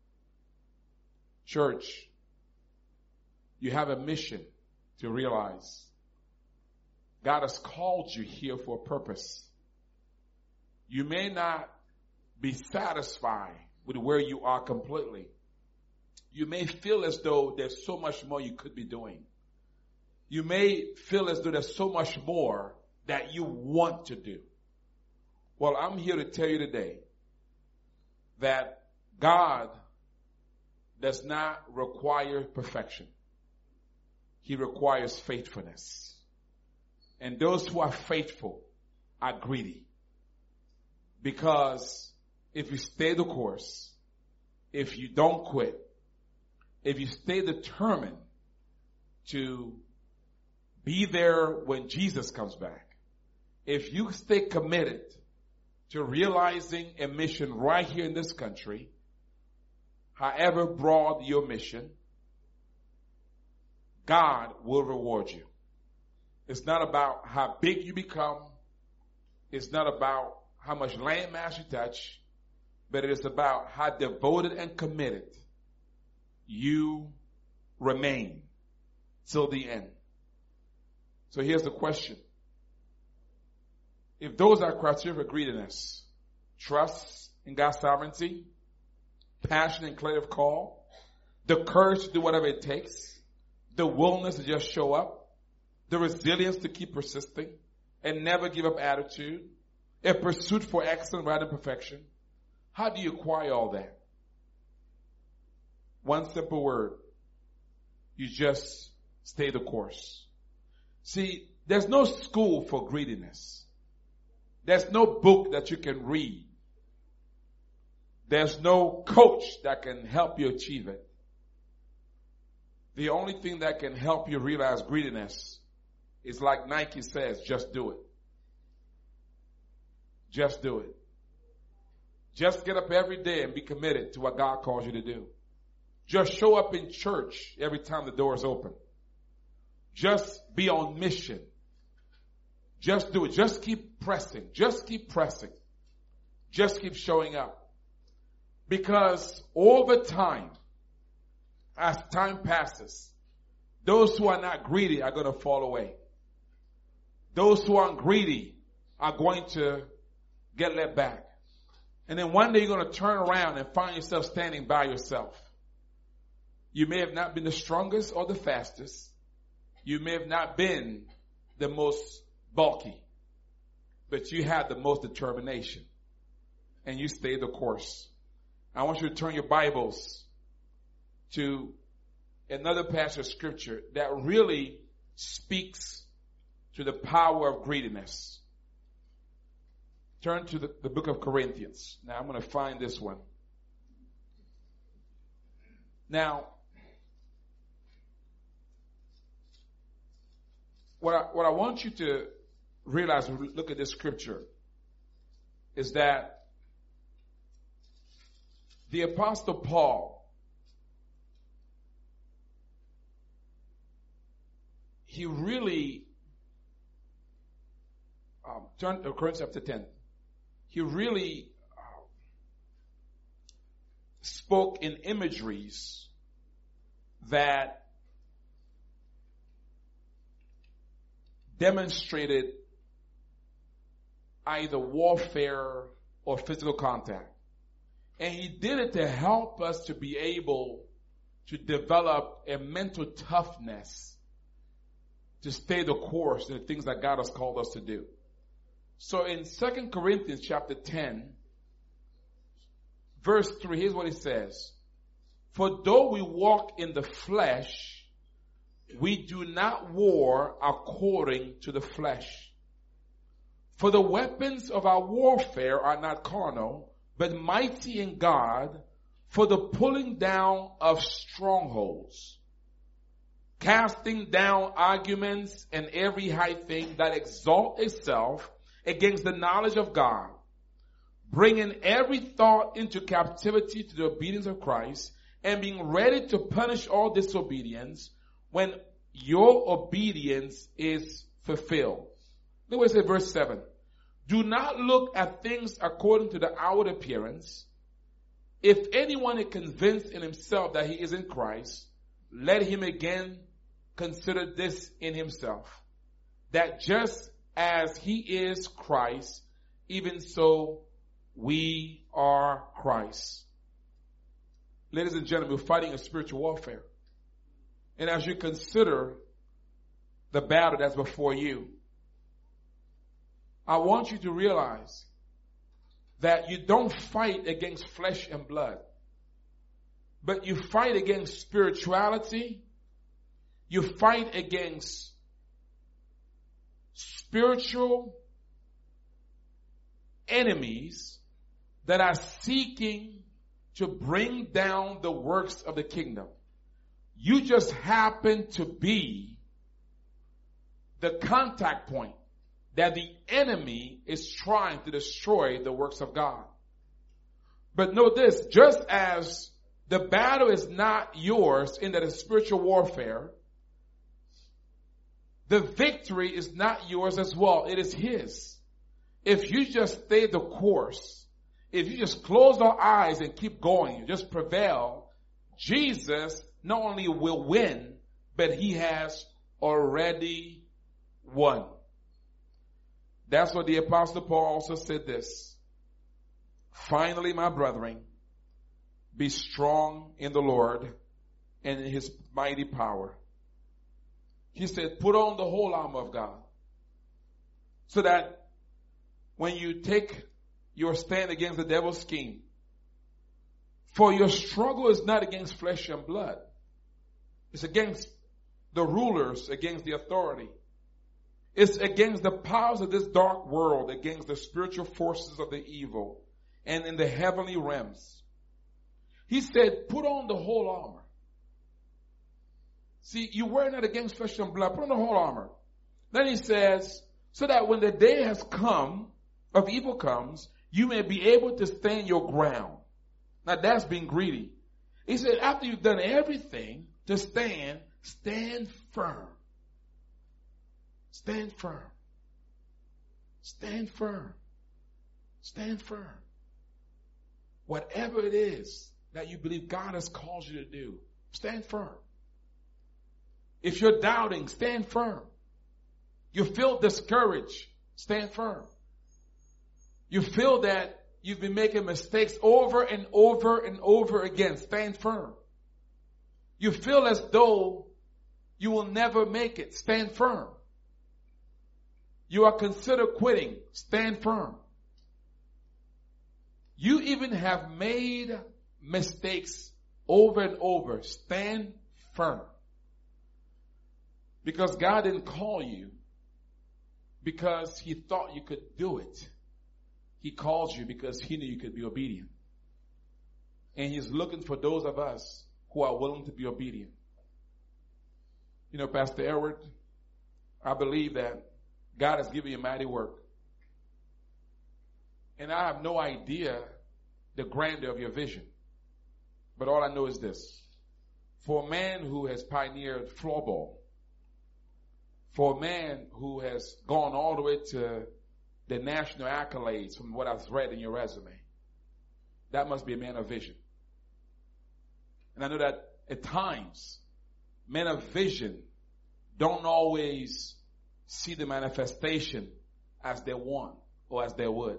A: Church, you have a mission to realize God has called you here for a purpose. You may not be satisfied with where you are completely. You may feel as though there's so much more you could be doing. You may feel as though there's so much more that you want to do. Well, I'm here to tell you today that God does not require perfection. He requires faithfulness. And those who are faithful are greedy. Because if you stay the course, if you don't quit, if you stay determined to be there when Jesus comes back, if you stay committed to realizing a mission right here in this country, however broad your mission, God will reward you. It's not about how big you become. It's not about how much land mass you touch, but it is about how devoted and committed you remain till the end. So here's the question. If those are criteria for greediness, trust in God's sovereignty, passion and creative call, the courage to do whatever it takes, the willingness to just show up, the resilience to keep persisting and never give up attitude, a pursuit for excellence rather than perfection, how do you acquire all that? One simple word. You just stay the course. See, there's no school for greediness. There's no book that you can read. There's no coach that can help you achieve it. The only thing that can help you realize greediness is like Nike says, just do it. Just do it. Just get up every day and be committed to what God calls you to do. Just show up in church every time the door is open. Just be on mission. Just do it. Just keep pressing. Just keep pressing. Just keep showing up. Because over time, as time passes, those who are not greedy are going to fall away. Those who aren't greedy are going to get let back. And then one day you're going to turn around and find yourself standing by yourself. You may have not been the strongest or the fastest. You may have not been the most bulky. But you had the most determination. And you stayed the course. I want you to turn your Bibles to another passage of scripture that really speaks to the power of greediness. Turn to the, the book of Corinthians. Now I'm going to find this one. Now, what I, what I want you to realize when we look at this scripture is that the Apostle Paul, he really, um, turn to Corinthians chapter ten. He really uh, spoke in imageries that demonstrated either warfare or physical contact. And he did it to help us to be able to develop a mental toughness to stay the course in the things that God has called us to do. So in Second Corinthians chapter ten, verse three, here's what it says. For though we walk in the flesh, we do not war according to the flesh. For the weapons of our warfare are not carnal, but mighty in God for the pulling down of strongholds, casting down arguments and every high thing that exalts itself against the knowledge of God, bringing every thought into captivity to the obedience of Christ, and being ready to punish all disobedience when your obedience is fulfilled. Look what it says, verse seven. Do not look at things according to the outward appearance. If anyone is convinced in himself that he is in Christ, let him again consider this in himself, that just as he is Christ, even so we are Christ. Ladies and gentlemen, we're fighting a spiritual warfare. And as you consider the battle that's before you, I want you to realize that you don't fight against flesh and blood, but you fight against spirituality. You fight against spiritual enemies that are seeking to bring down the works of the kingdom. You just happen to be the contact point that the enemy is trying to destroy the works of God. But know this, just as the battle is not yours in that it's spiritual warfare, the victory is not yours as well. It is his. If you just stay the course, if you just close our eyes and keep going, you just prevail, Jesus not only will win, but he has already won. That's what the Apostle Paul also said this. Finally, my brethren, be strong in the Lord and in his mighty power. He said, put on the whole armor of God, so that when you take your stand against the devil's scheme, for your struggle is not against flesh and blood. It's against the rulers, against the authority. It's against the powers of this dark world, against the spiritual forces of the evil, and in the heavenly realms. He said, put on the whole armor. See, you were not against flesh and blood. Put on the whole armor. Then he says, so that when the day has come, of evil comes, you may be able to stand your ground. Now that's being greedy. He said, after you've done everything to stand, stand firm. Stand firm. Stand firm. Stand firm. Whatever it is that you believe God has called you to do, stand firm. If you're doubting, stand firm. You feel discouraged, stand firm. You feel that you've been making mistakes over and over and over again, stand firm. You feel as though you will never make it, stand firm. You are considered quitting, stand firm. You even have made mistakes over and over, stand firm. Because God didn't call you because he thought you could do it. He called you because he knew you could be obedient. And he's looking for those of us who are willing to be obedient. You know, Pastor Edward, I believe that God has given you a mighty work. And I have no idea the grandeur of your vision. But all I know is this. For a man who has pioneered floorball, for a man who has gone all the way to the national accolades from what I've read in your resume, that must be a man of vision. And I know that at times, men of vision don't always see the manifestation as they want or as they would.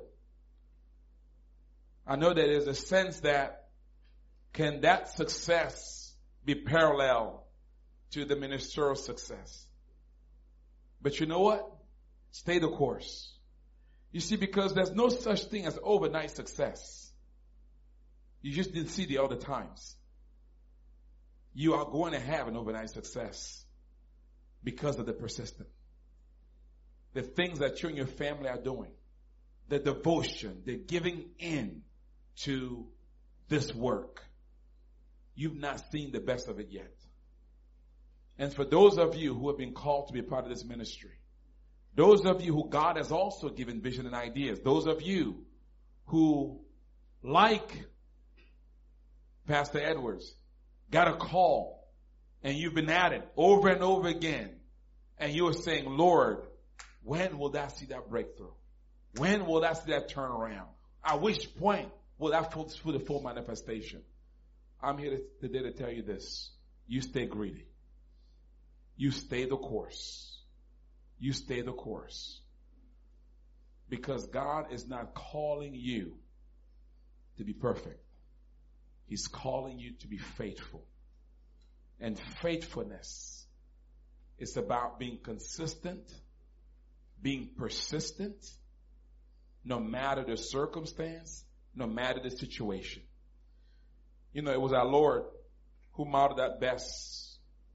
A: I know that there's a sense that can that success be parallel to the ministerial success? But you know what? Stay the course. You see, because there's no such thing as overnight success. You just didn't see the other times. You are going to have an overnight success because of the persistence. the things that you and your family are doing, the devotion, the giving in to this work, you've not seen the best of it yet. And for those of you who have been called to be a part of this ministry, those of you who God has also given vision and ideas, those of you who, like Pastor Edwards, got a call and you've been at it over and over again, and you are saying, Lord, when will that see that breakthrough? When will that see that turnaround? At which point will that fulfill the full manifestation? I'm here today to tell you this. You stay greedy. You stay the course. You stay the course. Because God is not calling you to be perfect. He's calling you to be faithful. And faithfulness is about being consistent, being persistent, no matter the circumstance, no matter the situation. You know, it was our Lord who modeled that best.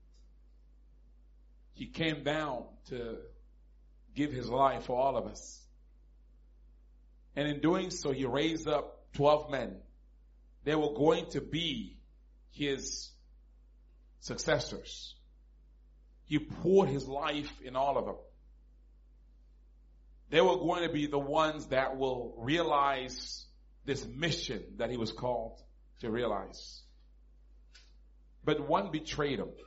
A: He came down to give his life for all of us. And in doing so, he raised up twelve men. They were going to be his successors. He poured his life in all of them. They were going to be the ones that will realize this mission that he was called to realize. But one betrayed him.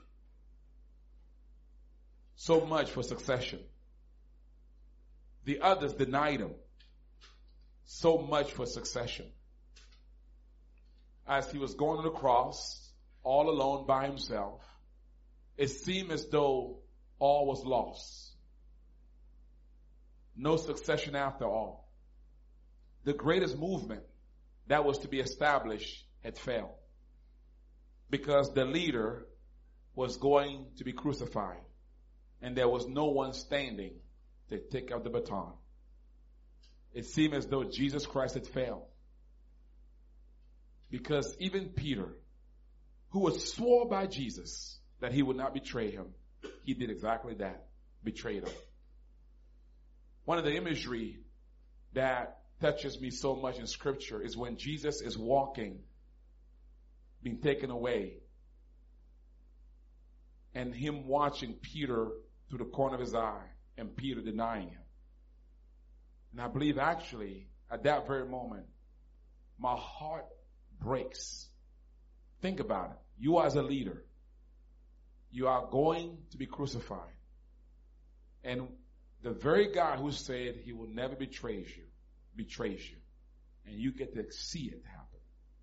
A: So much for succession. The others denied him. So much for succession. As he was going to the cross, all alone by himself, it seemed as though all was lost. No succession after all. The greatest movement that was to be established had failed. Because the leader was going to be crucified. And there was no one standing to take up the baton. It seemed as though Jesus Christ had failed. Because even Peter, who was swore by Jesus that he would not betray him, he did exactly that, betrayed him. One of the imagery that touches me so much in Scripture is when Jesus is walking, being taken away, and him watching Peter through the corner of his eye, and Peter denying him. And I believe actually, at that very moment, my heart breaks. Think about it. You as a leader, you are going to be crucified. And the very God who said he will never betray you, betrays you. And you get to see it happen.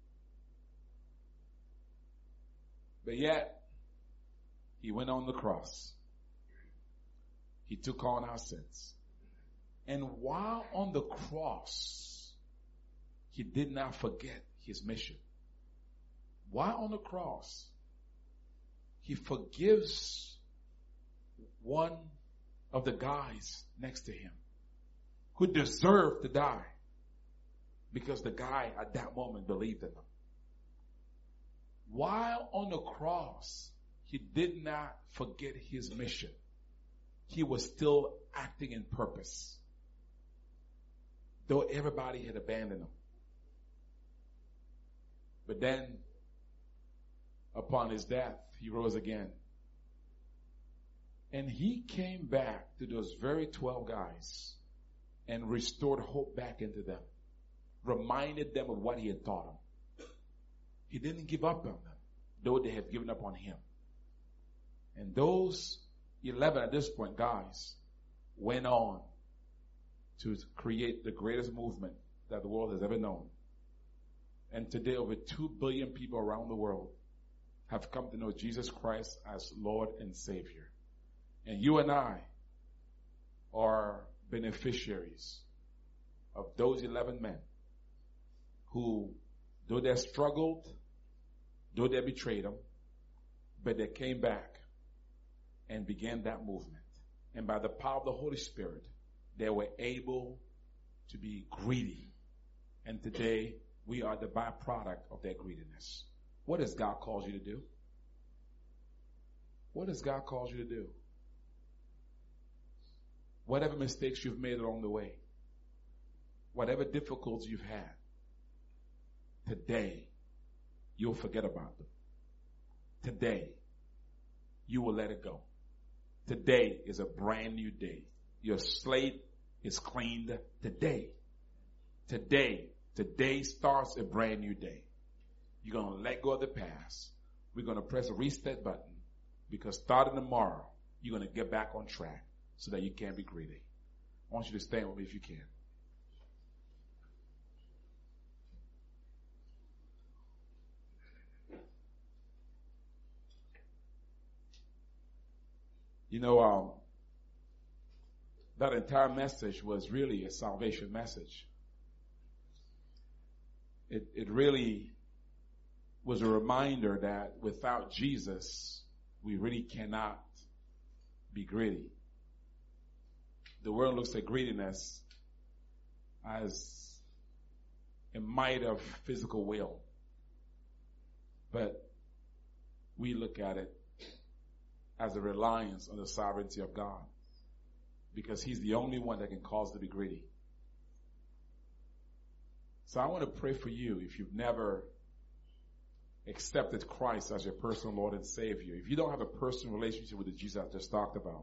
A: But yet, he went on the cross. He took on our sins. And while on the cross, he did not forget his mission. While on the cross, he forgives one of the guys next to him who deserved to die because the guy at that moment believed in him. While on the cross, he did not forget his mission. He was still acting in purpose, though everybody had abandoned him. But then, upon his death, he rose again. And he came back to those very twelve guys and restored hope back into them, reminded them of what he had taught them. He didn't give up on them, though they had given up on him. And those eleven at this point, guys, went on to create the greatest movement that the world has ever known. And today, over two billion people around the world have come to know Jesus Christ as Lord and Savior. And you and I are beneficiaries of those eleven men who, though they struggled, though they betrayed him, but they came back and began that movement. And by the power of the Holy Spirit, they were able to be greedy. And today, we are the byproduct of their greediness. What does God call you to do? What does God call you to do? whatever mistakes you've made along the way, whatever difficulties you've had, today you'll forget about them. Today you will let it go. Today is a brand new day. Your slate is cleaned today. Today, today starts a brand new day. You're going to let go of the past. We're going to press a reset button because starting tomorrow, you're going to get back on track so that you can't be greedy. I want you to stand with me if you can. You know, um, that entire message was really a salvation message. It, it really was a reminder that without Jesus, we really cannot be greedy. The world looks at greediness as a might of physical will. But we look at it as a reliance on the sovereignty of God, because He's the only one that can cause us to be greedy. So I want to pray for you if you've never accepted Christ as your personal Lord and Savior. If you don't have a personal relationship with the Jesus I just talked about,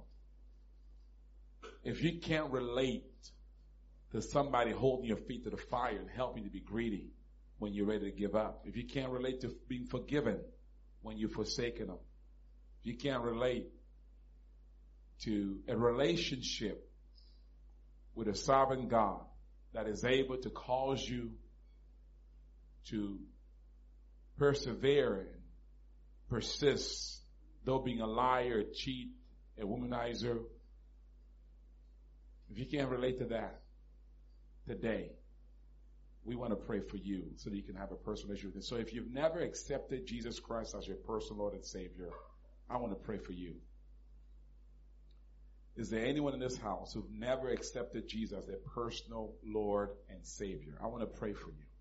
A: if you can't relate to somebody holding your feet to the fire and helping you to be greedy when you're ready to give up, if you can't relate to being forgiven when you've forsaken them, if you can't relate to a relationship with a sovereign God that is able to cause you to persevere and persist, though being a liar, a cheat, a womanizer, if you can't relate to that today, we want to pray for you so that you can have a personal relationship with Him. So if you've never accepted Jesus Christ as your personal Lord and Savior, I want to pray for you. Is there anyone in this house who've never accepted Jesus as their personal Lord and Savior? I want to pray for you.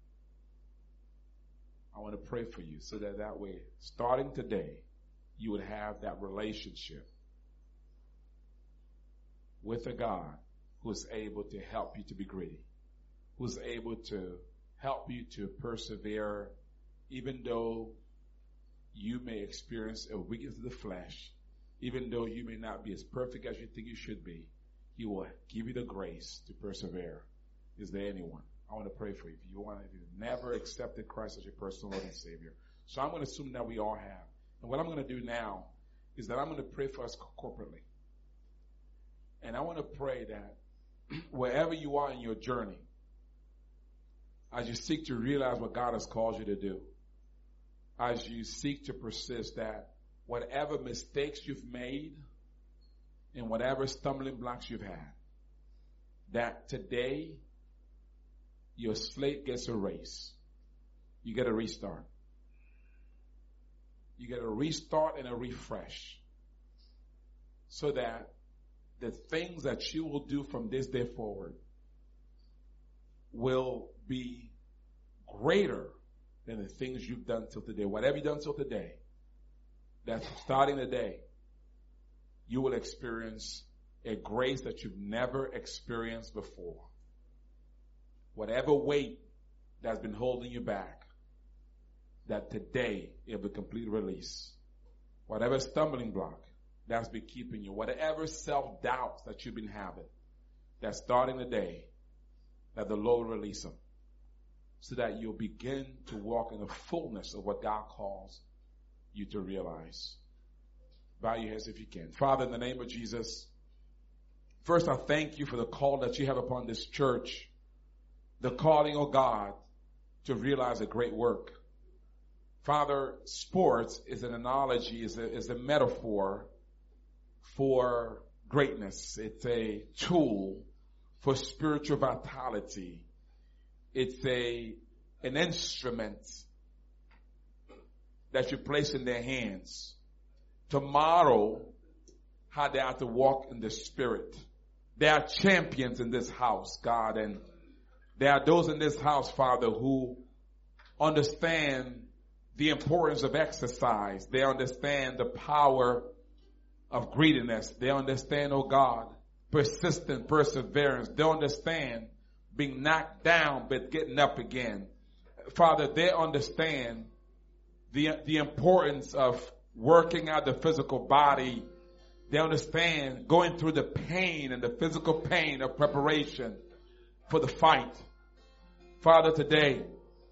A: I want to pray for you so that that way, starting today, you would have that relationship with a God who's able to help you to be greedy, who's able to help you to persevere even though you may experience a weakness of the flesh, even though you may not be as perfect as you think you should be. He will give you the grace to persevere. Is there anyone? I want to pray for you. If you want, if you've never accepted Christ as your personal Lord and Savior. So I'm going to assume that we all have. And what I'm going to do now is that I'm going to pray for us corporately. And I want to pray that wherever you are in your journey, as you seek to realize what God has called you to do, as you seek to persist, that whatever mistakes you've made and whatever stumbling blocks you've had, that today your slate gets erased. You get a restart. You get a restart and a refresh, so that the things that you will do from this day forward will be greater than the things you've done till today. Whatever you've done till today, that's starting today, you will experience a grace that you've never experienced before. Whatever weight that's been holding you back, that today it'll be complete release. Whatever stumbling block that's been keeping you, whatever self-doubts that you've been having, that starting today, that the Lord will release them, so that you'll begin to walk in the fullness of what God calls you to realize. Bow your heads if you can. Father, in the name of Jesus, first I thank you for the call that you have upon this church, the calling of God to realize a great work. Father, sports is an analogy, is a, is a metaphor for greatness. It's a tool for spiritual vitality. It's a an instrument that you place in their hands to model how they have to walk in the Spirit. There are champions in this house, God, and there are those in this house, Father, who understand the importance of exercise. They understand the power of greediness. They understand, oh God, persistent perseverance. They understand being knocked down but getting up again. Father, they understand the, the importance of working out the physical body. They understand going through the pain and the physical pain of preparation for the fight. Father, today,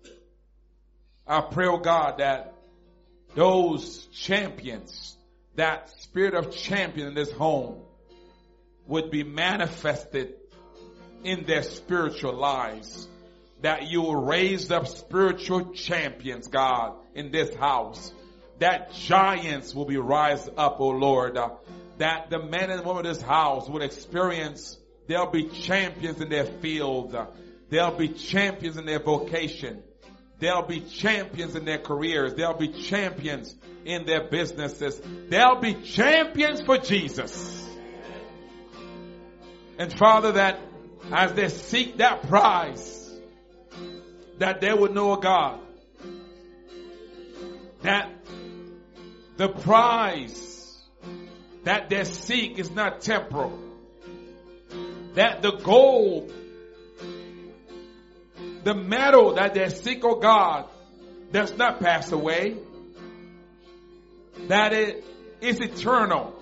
A: I pray, oh God, that those champions, that spirit of champion in this home would be manifested in their spiritual lives. That you will raise up spiritual champions, God, in this house. That giants will be rise up, oh Lord. Uh, that the men and women of this house would experience, there'll be champions in their field. Uh, there'll be champions in their vocation. There'll be champions in their careers. There'll be champions in their businesses. There'll be champions for Jesus. And Father, that as they seek that prize, that they would know a God. That the prize that they seek is not temporal. That the gold, the metal that they seek, oh God, does not pass away. That it is eternal.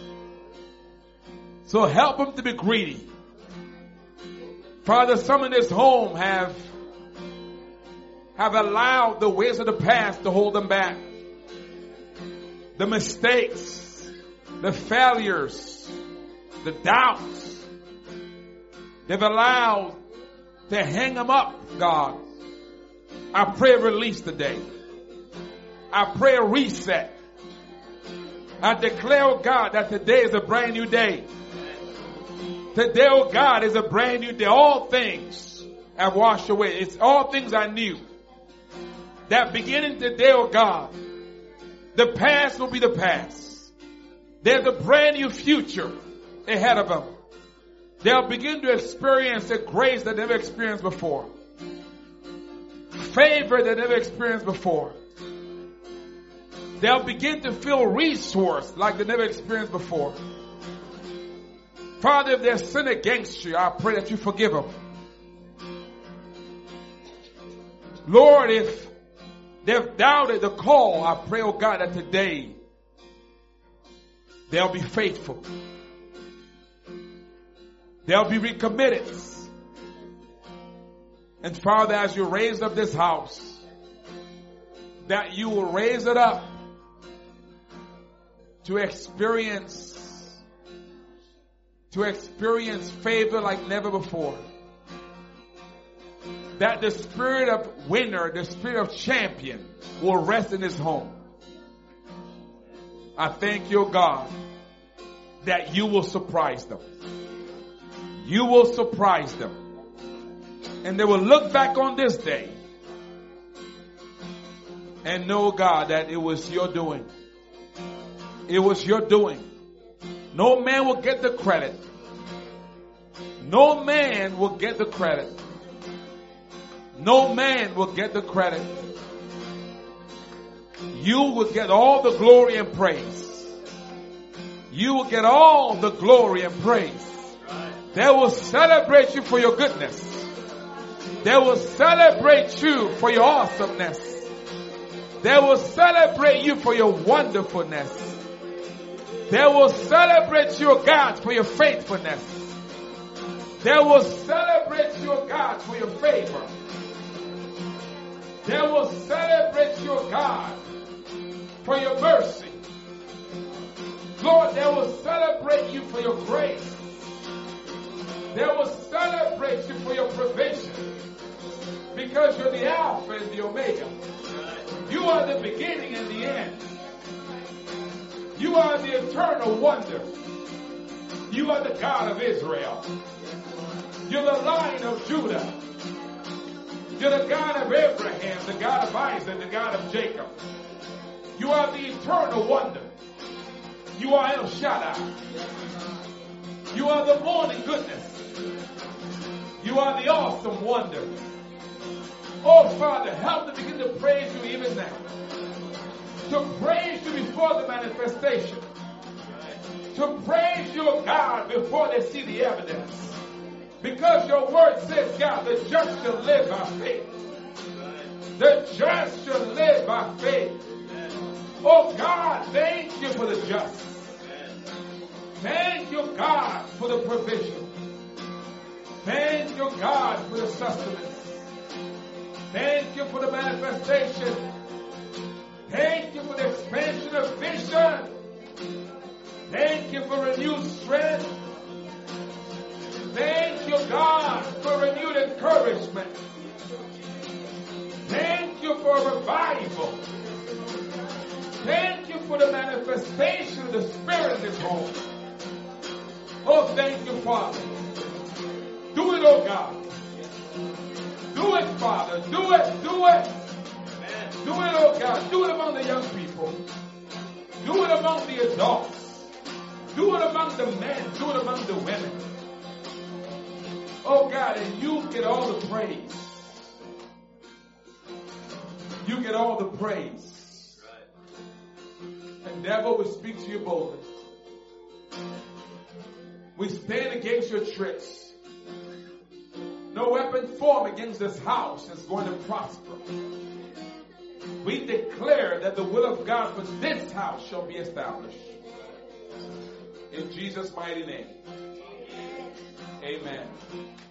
A: So help them to be greedy. Father, some in this home have have allowed the ways of the past to hold them back. The mistakes, the failures, the doubts, they've allowed to hang them up, God. I pray a release today. I pray a reset. I declare, oh God, that today is a brand new day. Today, oh God, is a brand new day. All things have washed away. It's all things I knew. That beginning today, oh God, the past will be the past. There's a brand new future ahead of them. They'll begin to experience a grace that they've never experienced before. Favor that they've never experienced before. They'll begin to feel resourced like they never experienced before. Father, if there's sin against you, I pray that you forgive them. Lord, if they've doubted the call, I pray, oh God, that today they'll be faithful. They'll be recommitted. And Father, as you raise up this house, that you will raise it up to experience, to experience favor like never before. That the spirit of winner, the spirit of champion will rest in this home. I thank you, God, that you will surprise them. You will surprise them. And they will look back on this day and know, God, that it was your doing. It was your doing. No man will get the credit. No man will get the credit. No man will get the credit. You will get all the glory and praise. You will get all the glory and praise. They will celebrate you for your goodness. They will celebrate you for your awesomeness. They will celebrate you for your wonderfulness. They will celebrate you, God, for your faithfulness. They will celebrate you, God, for your favor. They will celebrate you, God, for your mercy. Lord, they will celebrate you for your grace. They will celebrate you for your provision. Because you're the Alpha and the Omega. You are the beginning and the end. You are the eternal wonder. You are the God of Israel. You're the Lion of Judah. You're the God of Abraham, the God of Isaac, the God of Jacob. You are the eternal wonder. You are El Shaddai. You are the morning goodness. You are the awesome wonder. Oh, Father, help to begin to praise you even now. To praise you before the manifestation. to praise your God before they see the evidence. Because your word says, God, the just shall live by faith. The just shall live by faith. Oh God, thank you for the just. Thank you, God, for the provision. Thank you, God, for the sustenance. Thank you for the manifestation. Thank you for the expansion of vision. Thank you for renewed strength. Thank you, God, for renewed encouragement. Thank you for revival. Thank you for the manifestation of the Spirit in this home. Oh, thank you, Father. Do it, oh God. Do it, Father. Do it. Do it. Do it, oh God. Do it among the young people. Do it among the adults. Do it among the men. Do it among the women. Oh God, and you get all the praise. You get all the praise. And devil will speak to you boldly. We stand against your tricks. No weapon formed against this house is going to prosper. We declare that the will of God for this house shall be established. In Jesus' mighty name. Amen.